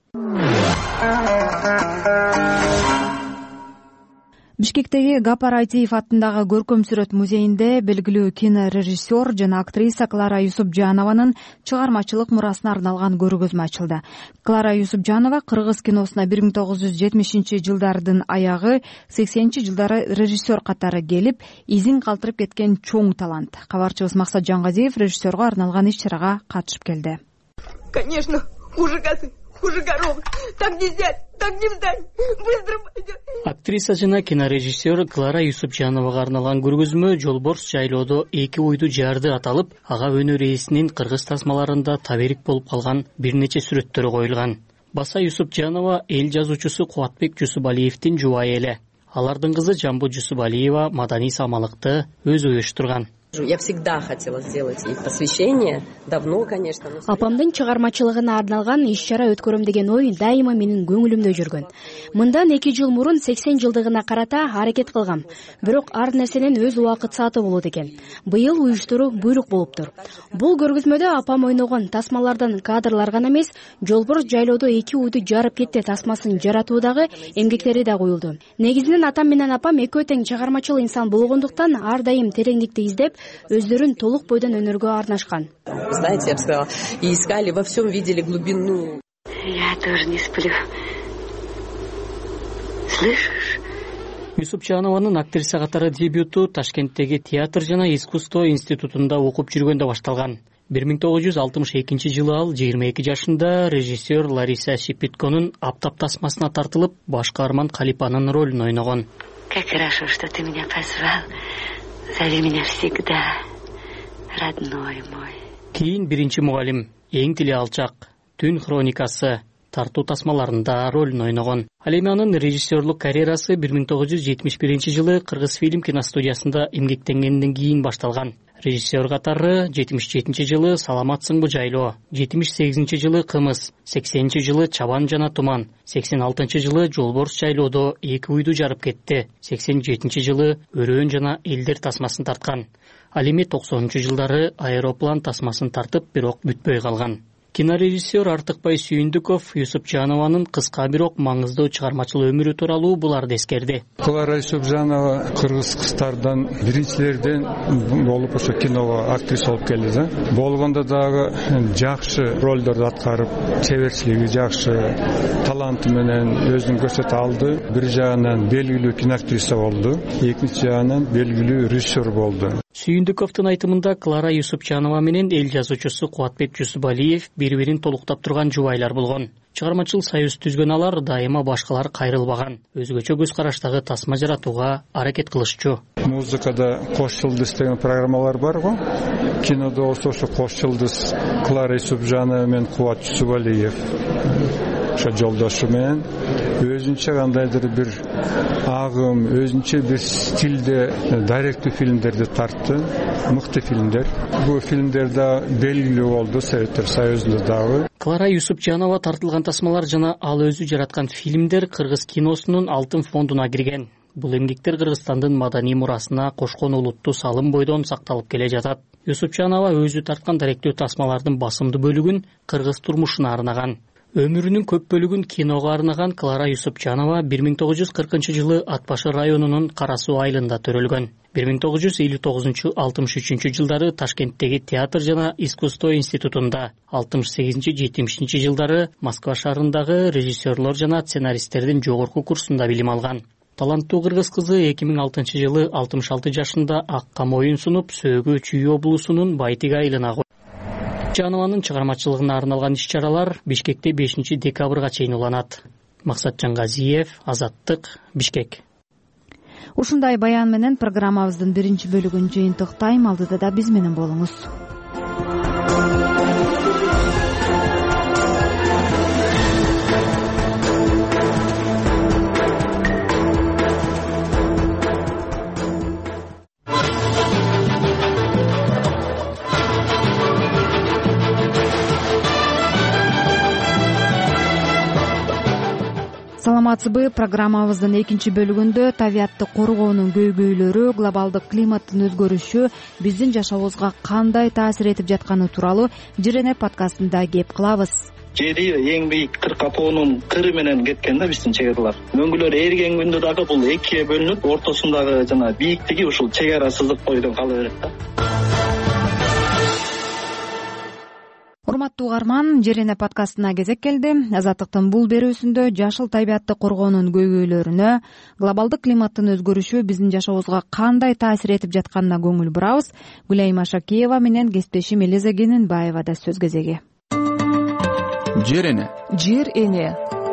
Бишкектеги Гапар Айтиев аттындагы көркөм сүрөт музейинде белгилүү кинорежиссер жана актриса Клара Юсупжанованын чыгармачылык мурасына арналган көргөзмө ачылды. Клара Юсупжанова кыргыз киносуна бир миң тогуз жүз жетимишинчи жылдардын аягы, сексенинчи жылдары режиссер катары келип, изин калтырып кеткен чоң талант. Кабарчыбыз Максат Жангазиев режиссерго арналган иш-чарага катышып келди. Конечно, хуже косы. Хуже коровы. Так нельзя, так не встань. Быстро пойдет. Актриса жана кинорежиссер Клара Юсупжановага арналган көргөзмө Жолборс жайлоодо эки уйду жарды аталып, ага өнөр ээсинин кыргыз тасмаларында таберик болуп калган бир нече сүрөттөрү коюлган. Баса Юсупжанова эл жазуучусу Кубатбек Жусупалиевдин жубайы эле. Алардын кызы Жамбу Жусупалиева маданий самалыкты өзү уюштурган. Я всегда хотела сделать ей посвящение. Давно, конечно. Апамдын чыгармачылыгына арналган иш-чара өткөрөм деген ой дайыма менин көңүлүмдө жүргөн. Мындан эки жыл мурун сексен жылдыгына карата аракет кылгам. Бирок ар нерсенин өз убакыт сааты болот экен. Быйыл уюштуруу буйрук болуптур. Бул көргөзмөдө апам ойногон тасмалардан кадрлар гана эмес, Жолборс жайлоодо эки уйду жарып кетти тасмасын жаратуудагы эмгектери да коюлду. Негизинен атам менен апам экөө тең чыгармачыл инсан болгондуктан ар дайым тереңдикти издеп, өздөрүн толук бойдон өнөргө арнашкан. Знаете, я бы сказала, и искали во всем, видели глубину. Я тоже не сплю. Слышишь? Юсупжанованын актриса катары дебюту Ташкенттеги театр жана искусство институтунда окуп жүргөндө башталган. бир миң тогуз жүз алтымыш экинчи жылы ал жыйырма эки жашында режиссер Лариса Шипитконун Аптап тасмасына тартылып, баш каарман Калипанын ролун ойногон. Как хорошо, что ты меня позвал. Зови меня всегда, родной мой. Кийин биринчи мугалим, эң тили алчак, Түн хроникасы, тартуу тасмаларында ролун ойногон. Ал эми анын режиссерлук карьерасы бир миң тогуз жүз жетимиш биринчи жылы Кыргыз фильм киностудиясында эмгектенгенден кийин башталган. Режиссер катары жетимиш жетинчи жылы Саламатсыңбы жайлоо, жетимиш сегизинчи жылы Кымыз, сексенинчи жылы Чабан жана Туман, сексен алтынчы жылы Жолборс жайлоодо эки уйду жарып кетти, сексен жетинчи жылы Өрөөн жана Элдер тасмасын тарткан. Ал эми токсонунчу жылдары Аэроплан тасмасын тартып, бирок бүтпөй калган. Кинорежиссер Артыкбай Сүйүндүков Юсупжанованын кыска бирок маңыздуу чыгармачыл өмүрү тууралуу буларды эскерди. Клара Юсупжанова кыргыз кыздардан биринчилерден болуп ошо киного актриса болуп келди да. Болгондо дагы жакшы ролдорду аткарып, чеберчилиги жакшы, таланты менен өзүн көрсөтө алды. Бир жагынан белгилүү киноактриса болду, экинчи жагынан белгилүү режиссер болду. Сүйүндүковдун айтымында Клара Юсупжанова менен эл жазуучусу Кубатбек Жусупалиев бири-бирин толуктап турган жубайлар болгон. Чыгармачыл союз түзгөн алар дайыма башкалар кайрылбаган, өзгөчө көз караштагы тасма жаратууга аракет кылышчу. Музыкада кош жылдыз деген программалар бар го. Кинодо болсо ошо кош жылдыз Клара Юсупжанова менен Кубат Жусупалиев ошо жолдошу менен өзүнчө кандайдыр бир агым, өзүнчө бир стилде дайректүү фильмдерди тартты, мыкты фильмдер. Бул фильмдер да белгилүү болду Советтер Союзунда дагы. Клара Юсупжанова тартылган тасмалар жана ал өзү жараткан фильмдер кыргыз киносунун алтын фондуна кирген. Бул эмгектер Кыргызстандын маданий мурасына кошкон улуттуу салым бойдон сакталып келе жатат. Юсупжанова өзү тарткан даректүү тасмалардын басымдуу бөлүгүн кыргыз турмушуна арнаган. Өмүрүнүн көп бөлүгүн киного арнаган Клара Юсупжанова бир миң тогуз жүз кыркынчы жылы Ат башы районунун Кара Суу айылында төрөлгөн. бир миң тогуз жүз элүү тогузунчу — алтымыш үчүнчү жылдары Ташкенттеги театр жана искусство институтунда, алтымыш сегизинчи — жетимишинчи жылдары Москва шаарындагы режиссерлор жана сценаристтердин жогорку курсунда билим алган. Таланттуу кыргыз кызы эки миң алтынчы жылы алтымыш алты жашында Акка моюн сунуп, Сөөгө Чүй облусунун Байтик айылына койду. Жанованын чыгармачылыгына арналган иш-чаралар Бишкекте бешинчи декабрга чейин уланат. Максатжан Газиев, Азаттык, Бишкек. Ушундай баян менен программабыздын биринчи бөлүгүн жыйынтыктайм. Алдыда да биз менен болуңуз. Саламатсызбы? Программабыздын экинчи бөлүгүндө табиатты коргоонун көйгөйлөрү, глобалдык климаттын өзгөрүшү биздин жашообузга кандай таасир этип жатканы тууралуу Жирене подкастында кеп кылабыз. Жери эң бийик кыркапоонун кыры менен кеткен да биздин чек аралар. Мөңгүлөр эрген күндө дагы бул экиге бөлүнүп, ортосундагы жана бийиктиги ушул чек ара сызык бойдон кала берет да. Урматтуу угарман, Жерене подкастына кезек келди. Азаттыктын бул берүүсүндө жашыл табиатты коргоонун көйгөйлөрүнө, глобалдык климаттын өзгөрүшү биздин жашообузга кандай таасир этип жатканына көңүл бурабыз. Гүлайым Ашакиева менен кесиптешим Элиза Кененбаевада сөз кезеги. Жерене. Жер эне.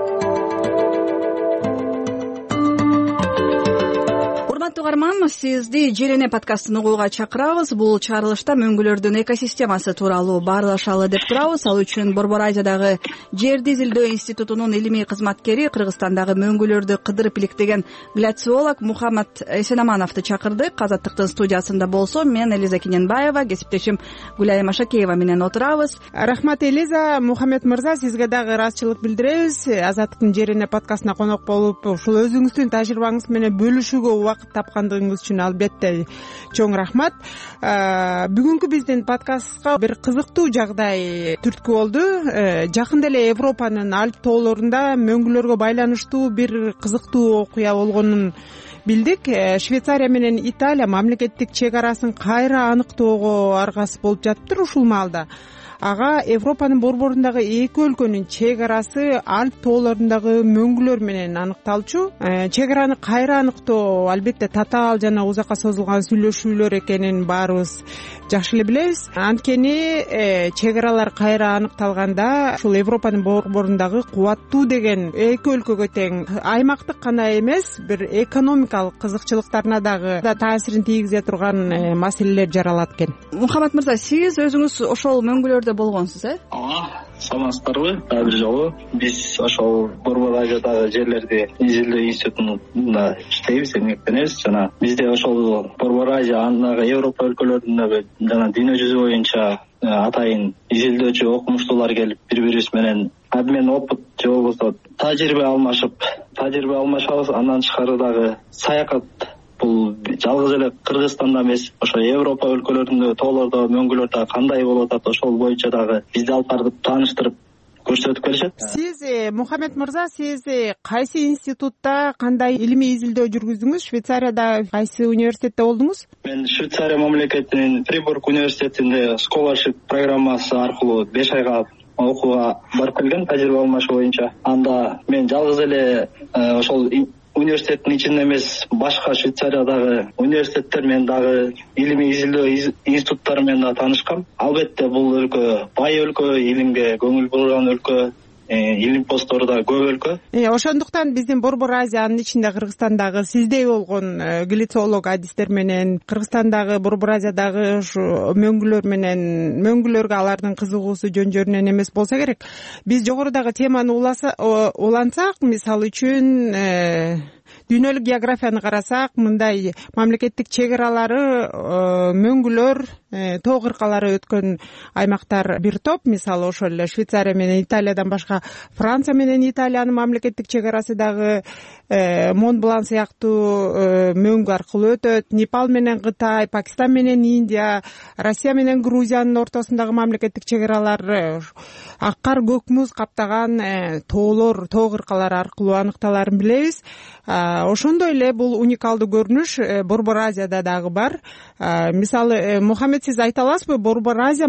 Угарман, сизди Жерене подкастын угууга чакырабыз. Бул чыгарылышта мөңгүлөрдүн экосистемасы тууралуу баарлашалы деп турабыз. Ал үчүн Борбор Азиядагы Жерди изилдөө институтунун илимий кызматкери, Кыргызстандагы мөңгүлөрдү кыдырып иликтеген гляциолог Мухаммад Эсенамановду чакырдык. Азаттыктын студиясында болсо, мен Элиза Кененбаева, кесиптешим Гүлайым Ашакеева менен отурабыз. Рахмат Элиза. Мухаммед мырза, сизге дагы ыраазычылык билдиребиз. Азаттыктын Жерене подкастына конок болуп, ушул өзүңүздүн тажрыйбаңыз менен бөлүшүүгө убакыт тапкандыгыңыз үчүн албетте чоң рахмат. Бүгүнкү биздин подкастка бир кызыктуу жагдай түрткү болду. Жакында эле Европанын Альп тоолорунда мөңгүлөргө байланыштуу бир кызыктуу окуя болгонун билдик. Швейцария менен Италия мамлекеттик чек арасын кайра аныктоого аргасыз болуп жатыптыр ушул маалда. Ага Европанын борборундагы эки өлкөнүн чек арасы Альп тоолорундагы мөңгүлөр менен аныкталчу. Чек араны кайра аныктоо албетте татаал жана узакка созулган сүйлөшүүлөр экенин баарыбыз жакшы эле билебиз. Анткени чек аралар кайра аныкталганда ушул Европанын борборундагы кубаттуу деген эки өлкөгө тең аймактык гана эмес, бир экономикалык кызыкчылыктарына дагы таасирин тийгизе турган маселелер жаралат экен. Мухаммад мырза, сиз өзүңүз ошол мөңгүлөр болгонсуз, э? Ооба, саламатсыздарбы? Бир жолу биз ошол Борбор Азиядагы жерлерди изилдөө институтунда иштейбиз, эмгектенебиз жана бизде ошол Борбор Азия, андагы Европа өлкөлөрүндөгү жана дүйнө жүзү боюнча атайын изилдөөчү окумуштуулар келип бири-бирибиз менен обмен опыт же болбосо тажрыйба алмашып, тажрыйба алмашабыз. Андан тышкары дагы саякат, бул жалгыз эле Кыргызстанда эмес, ошо Европа өлкөлөрүндө тоолордо мөңгүлөрдө кандай болуп атат, ошол боюнча дагы бизди алып барып тааныштырып көрсөтүп келишет. Сиз Мухаммед мырза, сиз кайсы институтта кандай илимий изилдөө жүргүздүңүз? Швейцарияда кайсы университетте болдуңуз? Мен Швейцария мамлекетинин Фрибург университетинде scholarship программасы аркылуу беш айга окууга барып келгем, тажрыйба алмашуу боюнча. Анда мен жалгыз эле ошол университеттин ичинде эмес, башка Швейцариядагы университеттер менен дагы илимий изилдөө институттары менен дагы таанышкам. Албетте бул өлкө бай өлкө, илимге көңүл бурган өлкө, илим посттору да көп өлкө. Ошондуктан биздин Борбор Азиянын ичинде Кыргызстандагы сиздей болгон глициолог адистер менен, Кыргызстандагы, Борбор Азиядагы ушу мөңгүлөр менен, мөңгүлөргө алардын кызыгуусу жөн-жөрүнөн эмес болсо керек. Биз жогорудагы теманы улансак, мисалы үчүн дүйнөлүк географияны карасак, мындай мамлекеттик чек аралары, мөңгүлөр, тоо кыркалары өткөн аймактар бир топ. Мисалы ошол эле Швейцария менен Италиядан башка Франция менен Италиянын мамлекеттик чек арасы дагы Монблан сыяктуу мөңгү аркылуу өтөт. Непал менен Кытай, Пакистан менен Индия, Россия менен Грузиянын ортосундагы мамлекеттик чек аралар ак кар, көк муз каптаган тоолор, тоо кыркалары аркылуу аныкталарын билебиз. Ошондой эле бул уникалдуу көрүнүш Борбор Азияда дагы бар. Мисалы, Мухаммед, сиз айта аласызбы, Борбор Азия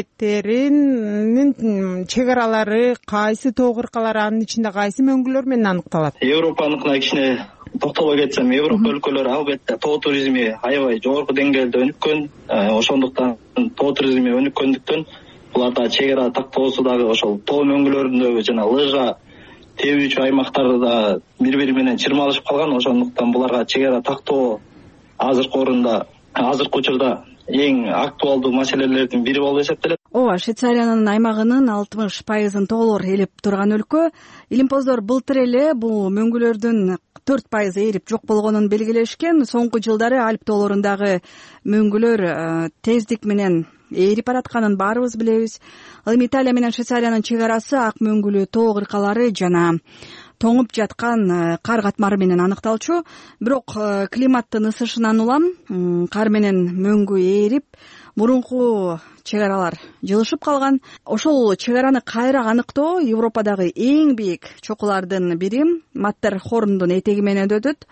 мамлекеттеринин чек аралары кайсы тоо кыркалары, анын ичинде кайсы мөңгүлөр менен аныкталат? Европаныкына кичине токтоло кетсем, Европа өлкөлөрү албетте тоо туризми аябай жогорку деңгээлде өнүккөн. Ошондуктан тоо туризми өнүккөндүктөн буларда чек ара тактоосу дагы ошол тоо мөңгүлөрүндөгү жана лыжа тебүүчү аймактарда бири-бири менен чырмалышып калган. Ошондуктан буларга чек ара тактоо азыркы орунда, азыркы учурда эң актуалдуу маселелердин бири болуп эсептелет. Ооба, Швейцариянын аймагынын алтымыш пайызын тоолор ээлеп турган өлкө. Илимпоздор былтыр эле бул мөңгүлөрдүн төрт пайызы ээрип жок болгонун белгилешкен. Соңку жылдары Альп тоолорундагы мөңгүлөр тездик менен ээрип баратканын баарыбыз билебиз. Эми Италия менен Швейцариянын чек арасы ак мөңгүлүү тоо кыркалары жана тоңуп жаткан кар катмары менен аныкталчу. Бирок климаттын ысышынан улам кар менен мөңгү ээрип, мурунку чек аралар жылышып калган. Ошол чек араны кайра аныктоо Европадагы эң бийик чокулардын бири Маттерхорндун этеги менен өтөт.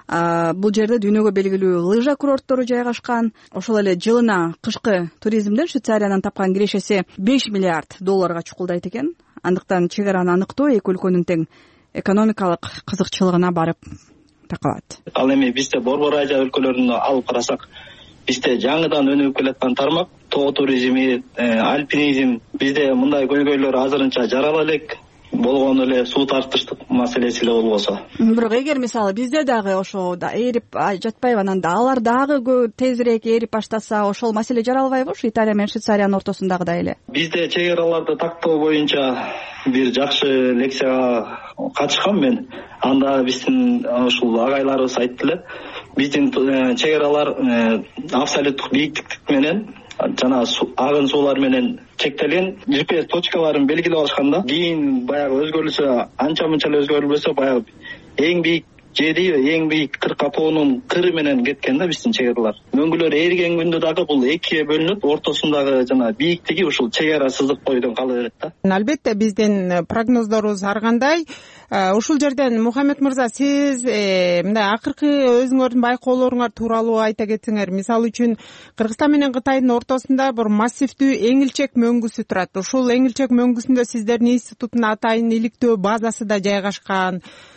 Бул жерде дүйнөгө белгилүү лыжа курорттору жайгашкан. Ошол эле жылына кышкы туризмден Швейцариянын тапкан кирешеси беш миллиард долларга чукулдайт экен. Андыктан чек араны аныктоо эки өлкөнүн тең экономикалык кызыкчылыгына барып такалат. Ал эми бизде Борбор Азия өлкөлөрүнө алып карасак, бизде жаңыдан өнүгүп келаткан тармак тоо туризми, альпинизм. Бизде мындай көйгөйлөр азырынча жарала элек, болгону эле суу тартыштык маселеси эле болбосо. Бирок эгер мисалы бизде дагы ошо да ээрип жатпайбы, анан алар дагы тезирээк ээрип баштаса, ошол маселе жаралбайбы ушу Италия менен Швейцариянын ортосундагыдай эле? Бизде чек араларды тактоо боюнча бир жакшы лекцияга катышкам мен. Анда биздин ушул агайларыбыз айтты эле, биздин чек аралар абсолюттук бийиктик менен жана агын суулар менен чектелген. джи пи эс точкаларын белгилеп алышканда кийин баягы өзгөрүлсө, анча мынча эле өзгөрүлбөсө, баягы эң бийик жери, эң бийик кырка тоонун кыры менен кеткен да биздин чек аралар. Мөңгүлөр ээриген күндө дагы бул экиге бөлүнүп, ортосундагы жана бийиктиги ушул чек ара сызык бойдон кала берет да. Албетте биздин прогноздорубуз ар кандай. Ушул жерден Мухаммед мырза, сиз мындай акыркы өзүңөрдүн байкоолоруңар тууралуу айта кетсеңер. Мисалы үчүн Кыргызстан менен Кытайдын ортосунда бир массивдүү эңилчек мөңгүсү турат. Ушул эңилчек мөңгүсүндө сиздердин институттун атайын иликтөө базасы да жайгашкан.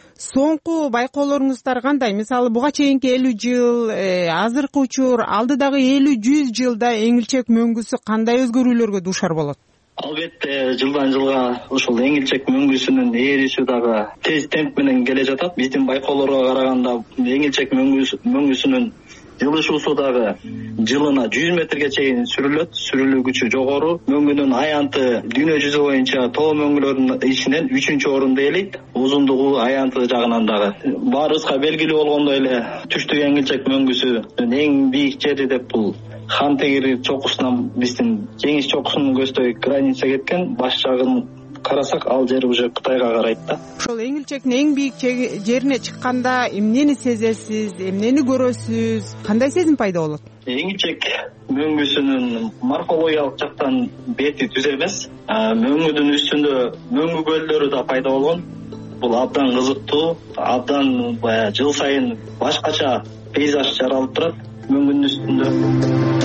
Соңку байкоолоруңуздар кандай? Мисалы буга чейинки элүү жыл, азыркы учур, алдыдагы элүү жүз жылда эңилчек мөңгүсү кандай өзгөрүүлөргө дуушар болот? Албетте жылдан жылга ушул эңилчек мөңгүсүнүн ээриши дагы тез темп менен келе жатат. Биздин байкоолорго караганда эңилчек мөңгүсүнүн жылышуусу дагы жылына жүз метрге чейин сүрүлөт. Сүрүлүү күчү жогору. Мөңгүнүн аянты дүйнө жүзү боюнча тоо мөңгүлөрүнүн ичинен үчүнчү орунду ээлейт. Узундугу аянты жагынан дагы. Баарыбызга белгилүү болгондой эле түштүк эңилчек мөңгүсүнүн эң бийик жери деп бул Хан тегири чокусунан биздин жеңиш чокусунун көздөй граница кеткен, баш жагын карасак ал жер уже Кытайга карайт да. Ошол эң илчектин эң бийик жерине чыкканда эмнени сезесиз, эмнени көрөсүз, кандай сезим пайда болот? Эң илчек мөңгүсүнүн морфологиялык жактан бети түз эмес, мөңгүдүн үстүндө мөңгү көлдөрү да пайда болгон. Бул абдан кызыктуу, абдан баягы жыл сайын башкача пейзаж жаралып турат мөңгүнүн үстүндө.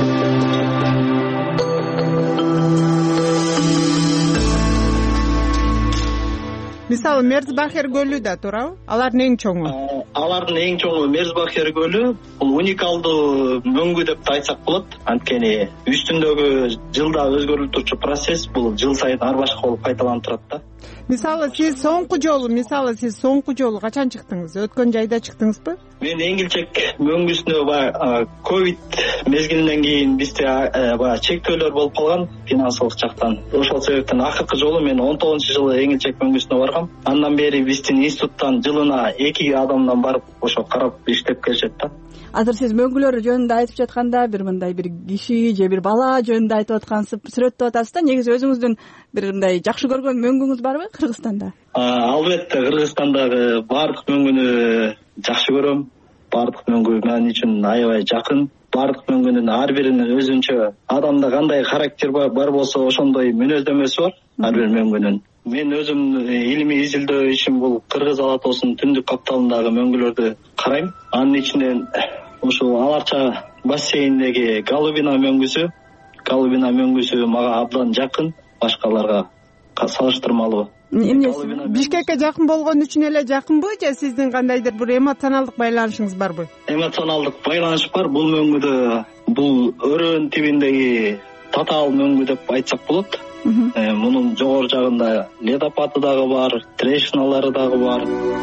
Мисалы Мерзбахер көлү да туурабы? Алардын эң чоңу. Алардын эң чоңу Мерзбахер көлү. Бул уникалдуу мөңгү деп да айтсак болот. Анткени үстүндөгү жылда өзгөрүлүп турчу процесс бул жыл сайын ар башка болуп кайталанып турат да. Мисалы сиз соңку жолу, мисалы сиз соңку жолу качан чыктыңыз? Өткөн жайда чыктыңызбы? Мен эң илчек мөңгүсүнө баягы ковид мезгилинен кийин бизде баягы чектөөлөр болуп калган финансылык жактан. Ошол себептен акыркы жолу мен он тогузунчу жылы эң илчек мөңгүсүнө баргам. Андан бери биздин институттан жылына эки адамдан барып ошо карап иштеп келишет да. Азыр сиз мөңгүлөр жөнүндө айтып жатканда бир мындай бир киши же бир бала жөнүндө айтып аткансып сүрөттөп атасыз да. Негизи өзүңүздүн бир мындай жакшы көргөн мөңгүңүз барбы Кыргызстанда? Албетте, Кыргызстандагы баардык мөңгүнү жакшы көрөм. Баардык мөңгү мен үчүн аябай жакын. Баардык мөңгүнүн ар биринин өзүнчө адамда кандай характер бар болсо ошондой мүнөздөмөсү бар ар бир мөңгүнүн. Мен өзүм илимий изилдөө ишим бул Кыргыз ала тоосунун түндүк капталындагы мөңгүлөрдү карайм. Анын ичинен ушул Аларча бассейниндеги Голубина мөңгүсү, Голубина мөңгүсү мага абдан жакын, башкаларга салыштырмалуу. Эмне Бишкекке жакын болгон үчүн эле жакынбы же сиздин кандайдыр бир эмоционалдык байланышыңыз барбы? Эмоционалдык байланыш бар. Бул мөңгүдө бул өрөөнүн тибиндеги татаал мөңгү деп айтсак болот. Мунун жогору жагында ледопады дагы бар, трещиналары дагы бар.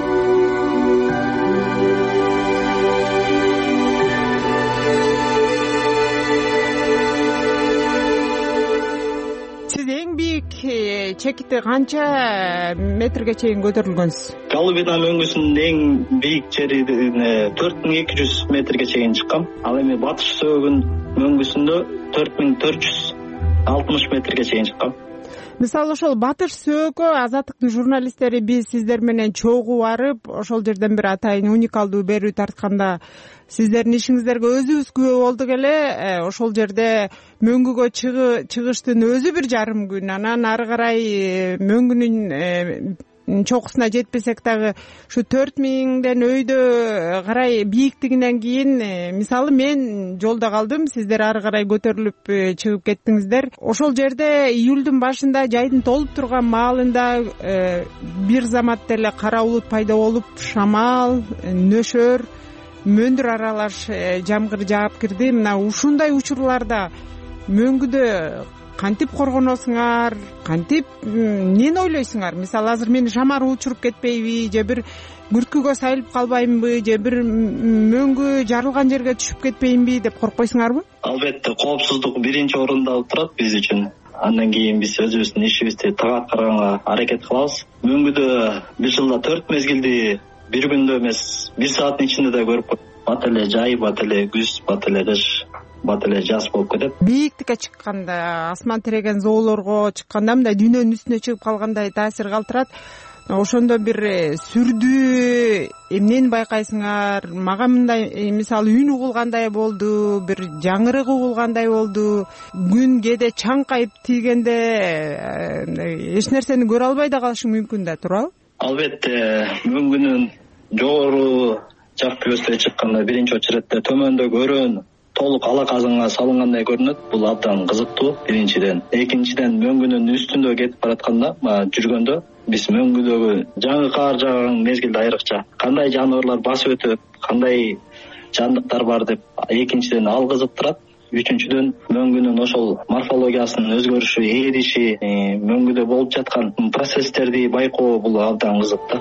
Сиз эң бийик чекити канча метрге чейин көтөрүлгөнсүз? Голубина мөңгүсүнүн эң бийик жерине төрт миң эки жүз метрге чейин чыккам. Ал эми батыш сөөгүн мөңгүсүндө төрт миң төрт жүз алтымыш метрге чейин чыккам. Мисалы ошол батыш сөөгө Азаттыктын журналисттери биз сиздер менен чогуу барып, ошол жерден бир атайын уникалдуу берүү тартканда сиздердин ишиңиздерге өзүбүз күбө болдук эле. Ошол жерде мөңгүгө чыгыштын өзү бир жарым күн. Анан ары карай мөңгүнүн чокусуна жетпесек дагы ушу төрт миңден өйдө карай бийиктигинен кийин мисалы мен жолдо калдым, сиздер ары карай көтөрүлүп чыгып кеттиңиздер. Ошол жерде июлдун башында жайдын толуп турган маалында бир замат эле кара булут пайда болуп, шамал, нөшөр, мөндүр аралаш жамгыр жаап кирди. Мына ушундай учурларда мөңгүдө кантип коргоносуңар, кантип эмнени ойлойсуңар? Мисалы азыр мени шамар учуруп кетпейби, же бир күрткүгө сайылып калбаймынбы, же бир мөңгү жарылган жерге түшүп кетпеймби деп коркпойсуңарбы? Албетте, коопсуздук биринчи орунда турат биз үчүн. Андан кийин биз өзүбүздүн ишибизди тыга аткарганга аракет кылабыз. Мөңгүдө бир жылда төрт мезгилди бир күндө эмес, бир сааттын ичинде да көрүп коет. Бат эле жай, бат эле күз, бат эле кыш, бат эле жаз болуп кетет. Бийиктикке чыкканда, асман тиреген зоолорго чыкканда мындай дүйнөнүн үстүнө чыгып калгандай таасир калтырат. Ошондо бир сүрдүү эмнени байкайсыңар? Мага мындай мисалы үн угулгандай болду, бир жаңырык угулгандай болду. Күн кээде чаңкайып тийгенде эч нерсени көрө албай да калышың мүмкүн да, туурабы? Албетте, мөңгүнүн жогору жак көздөй чыкканда биринчи очередде төмөндөгү өрөөн толук ала казанга салынгандай көрүнөт. Бул абдан кызыктуу биринчиден. Экинчиден мөңгүнүн үстүндө кетип баратканда, жүргөндө биз мөңгүдөгү жаңы кар жааган мезгилде айрыкча кандай жаныбарлар басып өтөт, кандай жандыктар бар деп экинчиден ал кызыктырат. Үчүнчүдөн мөңгүнүн ошол морфологиясынын өзгөрүшү, ээриши, мөңгүдө болуп жаткан процесстерди байкоо бул абдан кызык да.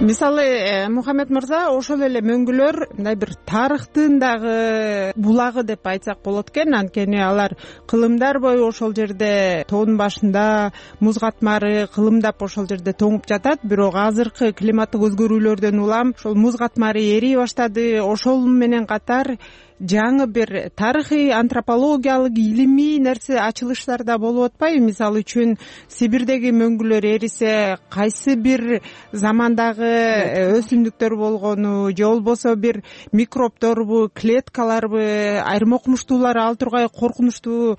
мисалы Мухаммед мырза, ошол эле мөңгүлөр мындай бир тарыхтын дагы булагы деп айтсак болот экен. Анткени алар кылымдар бою ошол жерде тоонун башында муз катмары кылымдап ошол жерде тоңуп жатат. Бирок азыркы климаттык өзгөрүүлөрдөн улам ошол муз катмары эрий баштады. Ошол менен катар жаңы бир тарыхый, антропологиялык, илимий нерсе ачылыштар да болуп атпайбы? Мисалы үчүн Сибирдеги мөңгүлөр эрисе кайсы бир замандагы өсүмдүктөр болгону же болбосо бир микробторбу, клеткаларбы, айрым окумуштуулар ал тургай коркунучтуу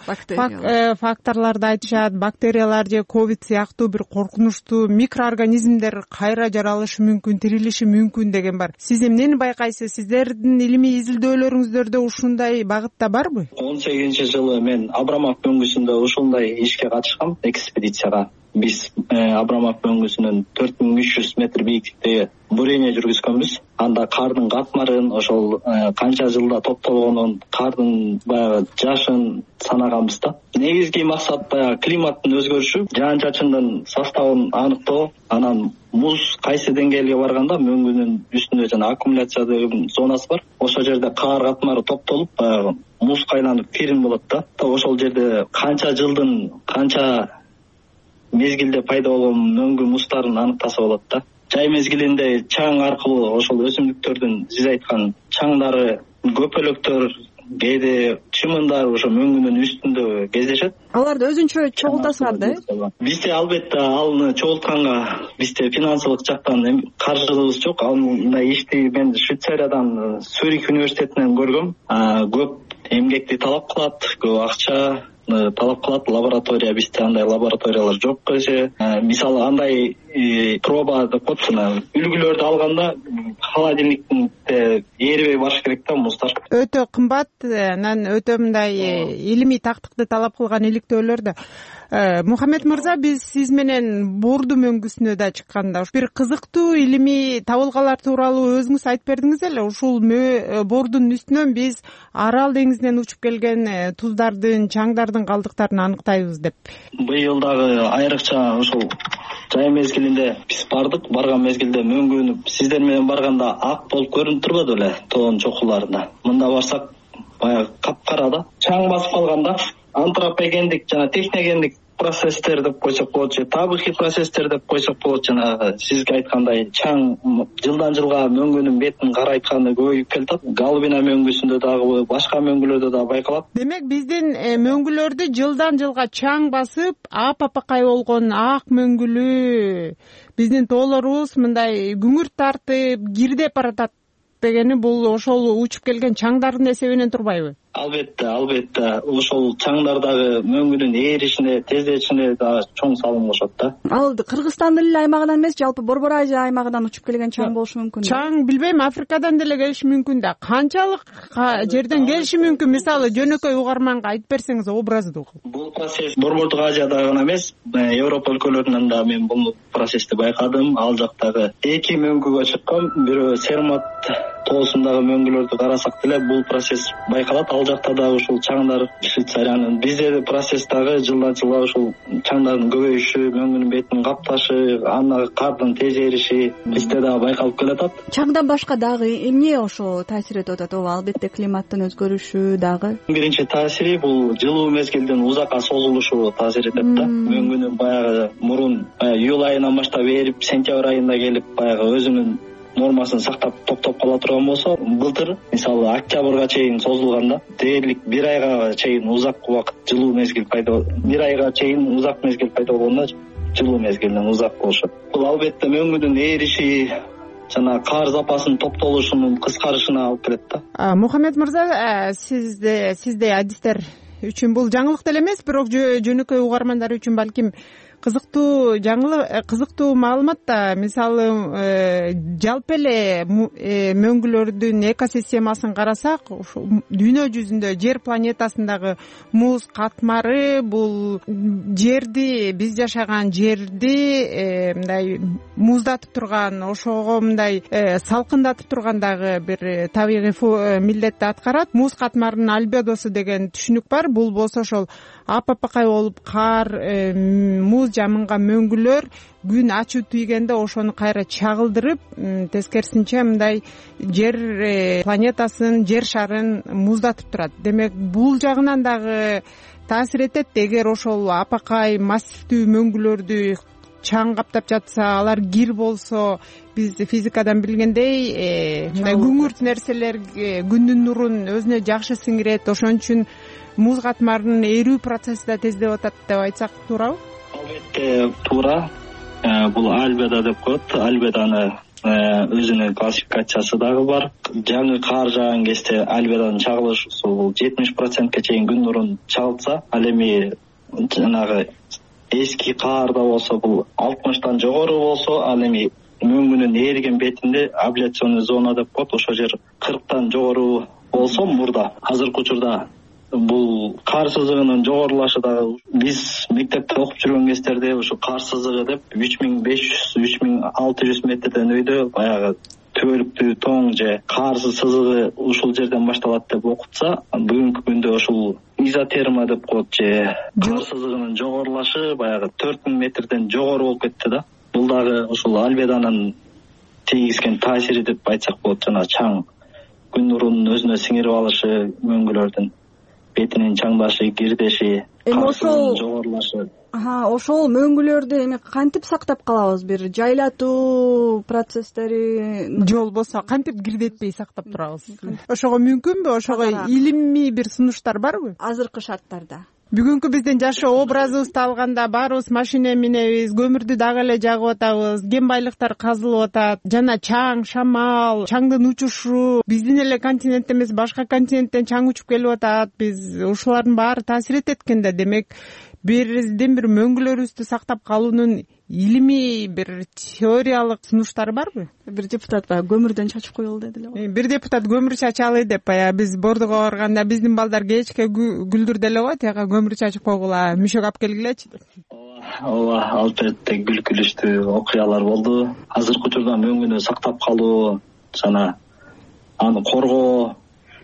факторлорду айтышат. Бактериялар же ковид сыяктуу бир коркунучтуу микроорганизмдер кайра жаралышы мүмкүн, тирилиши мүмкүн деген бар. Сиз эмнени байкайсыз? Сиздердин илимий изилдөөлөрүңүздөрдө ушундай багытта барбы? он сегизинчи жылы мен Абрамов мөңгүсүндө ушундай ишке катышкам, экспедицияга. Биз Абрамов мөңгүсүнөн төрт миң үч жүз метр бийиктиктеги бурение жүргүзгөнбүз. Анда кардын катмарын, ошол канча жылда топтолгонун, кардын баягы жашын санаганбыз да. Негизги максат баягы климаттын өзгөрүшү, жаан-чачындын составын аныктоо, анан муз кайсы деңгээлге барганда мөңгүнүн үстүндө жана аккумуляция деген зонасы бар. Ошол жерде кар катмары топтолуп, баягы муз кайланып фирин болот да. Ошол жерде канча жылдын, канча мезгилде пайда болгон мөңгү муздарын аныктаса болот да. Жай мезгилинде чаң аркылуу ошол өсүмдүктөрдүн сиз айткан чаңдары, көпөлөктөр, кээде чымындар ошо мөңгүнүн үстүндө кездешет. Аларды өзүнчө чогултасыңар да? Бизде албетте алны чогултканга бизде финансылык жактан каржылыгыбыз жок. Ал мындай ишти мен Швейцариядан, Цюрих университетинен көргөм. Көп эмгекти талап кылат, көп акча талап кылат. Лаборатория, бизде андай лабораториялар жок кеше. Мисалы андай проба деп коет, үлгүлөрдү алганда холодильникте эрибей барыш керек да муздар. Өтө кымбат, анан өтө мындай илимий тактыкты талап кылган иликтөөлөр да. Мухаммед мырза, биз сиз менен Борду мөңгүсүнө да чыкканда бир кызыктуу илимий табылгалар тууралуу өзүңүз айтып бердиңиз эле. Ушул Бордун үстүнөн биз Арал деңизинен учуп келген туздардын, чаңдардын калдыктарын аныктайбыз деп. Быйыл дагы айрыкча ошол жай мезгилинде биз бардык. Барган мезгилде мөңгүнүп сиздер менен барганда ак болуп көрүнүп турбаду беле тоонун чокуларында. Мында барсак баягы капкара да. Чаң басып калганда антропогендик жана техногендик процесстер деп койсок болот, же табигый процесстер деп койсок болот. Жана сизге айткандай чаң жылдан жылга мөңгүнүн бетин карайтканы көбөйүп келатат. Галбина мөңгүсүндө дагы, башка мөңгүлөрдө дагы байкалат. Демек биздин мөңгүлөрдү жылдан жылга чаң басып, апапакай болгон ак мөңгүлүү биздин тоолорубуз мындай күңүрт тартып, кирдеп баратат дегени бул ошол учуп келген чаңдардын эсебинен турбайбы? Албетте, албетте. Ошол чаңдардагы мөңгүнүн ээришине, тездешине да чоң салым кошот да. Ал Кыргызстандын эле аймагынан эмес, жалпы Борбор Азия аймагынан учуп келген чаң болушу мүмкүн. Чаң билбейм, Африкадан деле келиши мүмкүн да. Канчалык жерден келиши мүмкүн? Мисалы, жөнөкөй угарманга айтып берсеңиз образдуу. Бул процесс Борбордук Азияда гана эмес, Европа өлкөлөрүнөн да мен бул процессти байкадым. Ал жактагы эки мөңгүгө чыккан, бирөө Сермат тоосундагы мөңгүлөрдү карасак деле бул процесс байкалат. Ал жакта да ушул чаңдар Швейцариянын, бизде процесс дагы жылдан жылга ушул чаңдардын көбөйүшү, мөңгүнүн бетин капташы, аны кардын тез эриши бизде дагы байкалып келатат. Чаңдан башка дагы эмне ошо таасир этип атат? Ооба, албетте климаттын өзгөрүшү дагы. Биринчи таасири бул жылуу мезгилдин узакка созулушу таасир этет да. Мөңгүнүн баягы мурун июль айынан баштап эрип, сентябрь айында келип баягы өзүнүн нормасын сактап топтоп кала турган болсо, былтыр мисалы октябрга чейин созулганда дээрлик бир айга чейин узак убакыт жылуу мезгил пайда болот. Бир айга чейин узак мезгил пайда болгондо жылуу мезгилден узак болушат. Бул албетте мөңгүнүн эриши жана кар запасынын топтолушунун кыскарышына алып келет да. Мухаммед мырза, сизде сизде адистер үчүн бул жаңылык деле эмес, бирок жөнөкөй угармандар үчүн балким кызыктуу жаңылык, кызыктуу маалымат да. Мисалы, жалпы эле мөңгүлөрдүн экосистемасын карасак, ушу дүйнө жүзүндө, жер планетасындагы муз катмары бул жерди, биз жашаган жерди мындай муздатып турган, ошого мындай салкындатып турган дагы бир табигый милдетти аткарат. Муз катмарынын альбедосу деген түшүнүк бар. Бул болсо ошол апапакай болуп кар, муз жамынган мөңгүлөр күн ачуу тийгенде ошону кайра чагылдырып, тескерисинче мындай жер планетасын, жер шарын муздатып турат. Демек бул жагынан дагы таасир этет. Эгер ошол апакай массивдүү мөңгүлөрдү чаң каптап жатса, алар кир болсо, биз физикадан билгендей мындай күңүрт нерселер күндүн нурун өзүнө жакшы сиңирет. Ошон үчүн муз катмарынын эрүү процесси да тездеп атат деп айтсак туурабы? Албетте туура. Бул альбедо деп коет. Альбедоны өзүнүн классификациясы дагы бар. Жаңы кар жааган кезде альбедонун чагылышысы бул жетимиш процентке чейин күн нурун чагылтса, ал эми жанагы эски каарда болсо бул алтымыштан жогору болсо, ал эми мөңгүнүн ээриген бетинде абляционный зона деп коет. Ошол жер кырктан жогору болсо мурда. Азыркы учурда бул кар сызыгынын жогорулашы дагы биз мектепте окуп жүргөн кездерде ушу кар сызыгы деп үч миң беш жүз үч миң алты жүз метрден өйдө баягы түбөлүктүү тоң же кар сызыгы ушул жерден башталат деп окутса, бүгүнкү күндө ушул изотерма деп коет же кар сызыгынын жогорулашы баягы төрт миң метрден жогору болуп кетти да. Бул дагы ушул альбедонун тийгизген таасири деп айтсак болот. Жана чаң күн нурунун өзүнө сиңирип алышы, мөңгүлөрдүн бетинин чаңдашы, кирдеши, кар сызыгынын жогорулашы. Ошол мөңгүлөрдү эми кантип сактап калабыз? Бир жайлатуу процесстери же болбосо кантип кирдетпей сактап турабыз? Ошого мүмкүнбү? Ошого илимий бир сунуштар барбы азыркы шарттарда? Бүгүнкү биздин жашоо образыбызды алганда баарыбыз машина минебиз, көмүрдү дагы эле жагып атабыз, кен байлыктар казылып атат, жана чаң, шамал, чаңдын учушу биздин эле континенттен эмес, башка континенттен чаң учуп келип атат. Биз ушулардын баары таасир этет экен да. Демек биздин бир мөңгүлөрүбүздү сактап калуунун илимий бир теориялык сунуштары барбы? Бир депутат баягы көмүрдөн чачып коелу деди эле. Бир депутат көмүр чачалы деп баягы биз бордуга барганда биздин балдар кечке гүлдүрдү эле го, тияка көмүр чачып койгула, мүшөк алып келгилечи деп. Ооба, албетте күлкүлүчтүү окуялар болду. Азыркы учурда мөңгүнү сактап калуу жана аны коргоо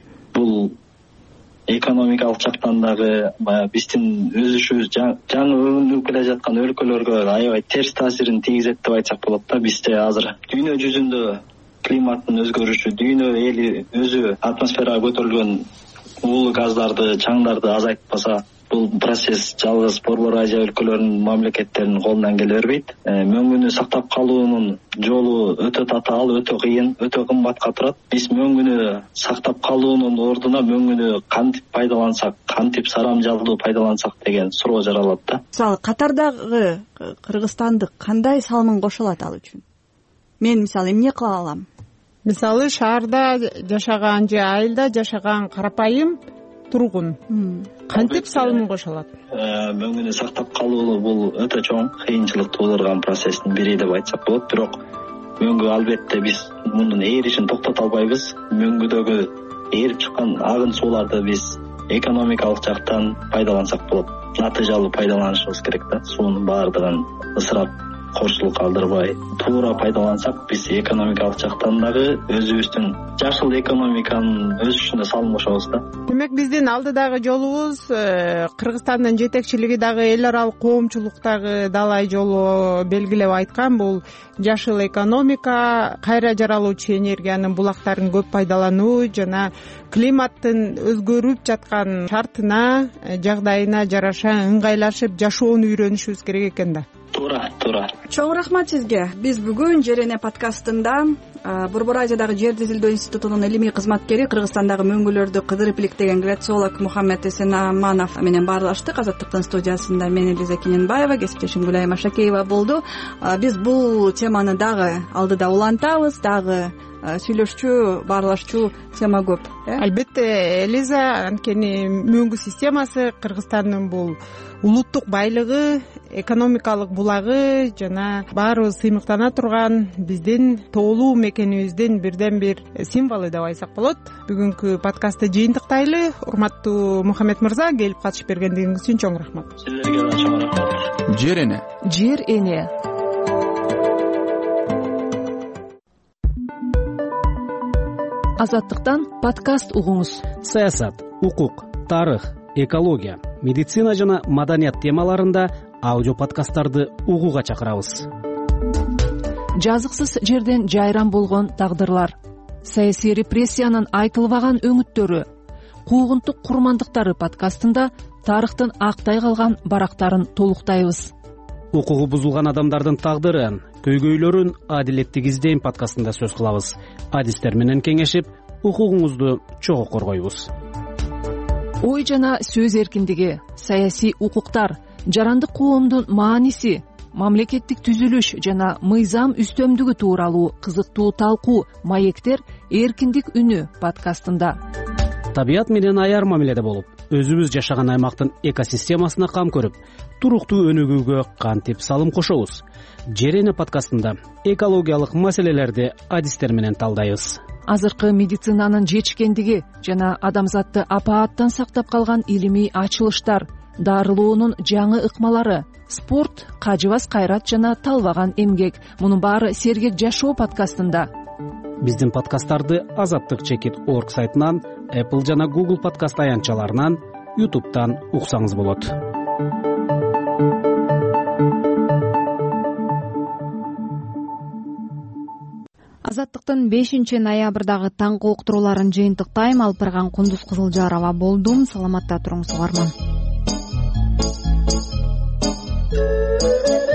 бул экономикалык жактан дагы баягы биздин өсүшүбүз, жаңы өнүгүп келе жаткан өлкөлөргө аябай терс таасирин тийгизет деп айтсак болот да. Бизде азыр дүйнө жүзүндө климаттын өзгөрүшү, дүйнө эли өзү атмосферага көтөрүлгөн уулуу газдарды, чаңдарды азайтпаса, бул процесс жалгыз Борбор Азия өлкөлөрүнүн, мамлекеттеринин колунан келе бербейт. Мөңгүнү сактап калуунун жолу өтө татаал, өтө кыйын, өтө кымбатка турат. Биз мөңгүнү сактап калуунун ордуна мөңгүнү кантип пайдалансак, кантип сарамжалдуу пайдалансак деген суроо жаралат да. Мисалы Катардагы кыргызстандык кандай салымын кошо алат ал үчүн? Мен мисалы эмне кыла алам? Мисалы шаарда жашаган же айылда жашаган карапайым тургун кантип салымын кошо алат? Мөңгүнү сактап калуу бул өтө чоң кыйынчылык туудурган процесстин бири деп айтсак болот. Бирок мөңгү албетте биз мунун ээришин токтото албайбыз. Мөңгүдөгү ээрип чыккан агын сууларды биз экономикалык жактан пайдалансак болот. Натыйжалуу пайдаланышыбыз керек да. Суунун баардыгын ысырап, корчулук калтырбай туура пайдалансак, биз экономикалык жактан дагы өзүбүздүн жашыл экономиканын өсүшүнө салым кошобуз да. Демек биздин алдыдагы жолубуз Кыргызстандын жетекчилиги дагы эл аралык коомчулуктагы далай жолу белгилеп айткан, бул жашыл экономика, кайра жаралуучу энергиянын булактарын көп пайдалануу жана климаттын өзгөрүп жаткан шартына, жагдайына жараша ыңгайлашып жашоону үйрөнүшүбүз керек экен да. Туура, туура. Чоң рахмат сизге. Биз бүгүн Жер эне подкастында Борбор Азиядагы Жерди изилдөө институтунун илимий кызматкери, Кыргызстандагы мөңгүлөрдү кыдырып иликтеген геолог Мухаммед Эсенаманов менен баарлаштык. Азаттыктын студиясында мен Элиза Кененбаева, кесиптешим Гүлайым Ашакеева болду. Биз бул теманы дагы алдыда улантабыз, дагы сүйлөшчү, баарлашчу тема көп. Албетте, Элиза, анткени мөңгү системасы Кыргызстандын бул улуттук байлыгы, экономикалык булагы жана баарыбыз сыймыктана турган биздин тоолуу мекенибиздин бирден бир символу деп айтсак болот. Бүгүнкү подкастты жыйынтыктайлы. Урматтуу Мухаммед мырза, келип катышып бергендигиңиз үчүн чоң рахмат. Силерге да чоң рахмат. Жер эне. Жер эне. Азаттыктан подкаст угуңуз. Саясат, укук, тарых, экология, медицина жана маданият темаларында аудио подкасттарды угууга чакырабыз. Жазыксыз жерден жайран болгон тагдырлар, саясий репрессиянын айтылбаган өңүттөрү, куугунтук курмандыктары подкастында тарыхтын актай калган барактарын толуктайбыз. Укугу бузулган адамдардын тагдырын, көйгөйлөрүн адилеттик издейм подкастында сөз кылабыз. Адистер менен кеңешип, укугуңузду чогуу коргойбуз. Ой жана сөз эркиндиги, саясий укуктар, жарандык коомдун мааниси, мамлекеттик түзүлүш жана мыйзам үстөмдүгү тууралуу кызыктуу талкуу маектер эркиндик үнү подкастында. Табият менен аяр мамиледе болуп, өзүбүз жашаган аймактын экосистемасына кам көрүп, туруктуу өнүгүүгө кантип салым кошобуз? Жер эне подкастында экологиялык маселелерди адистер менен талдайбыз. Азыркы медицинанын жетишкендиги жана адамзатты апааттан сактап калган илимий ачылыштар, дарылоонун жаңы ыкмалары, спорт, кажыбас кайрат жана талбаган эмгек. Мунун баары Сергек жашоо подкастында. Биздин подкасттарды азаттык чекит точка орг сайтынан, Apple жана Google подкаст аянтчаларынан, YouTube'тан уксаңыз болот. Азаттыктын бешинчи ноябрдагы таңкы уктурууларын жыйынтыктайм. Алып барган Кундуз Кызылжарова болдум. Саламатта туруңуз угарман.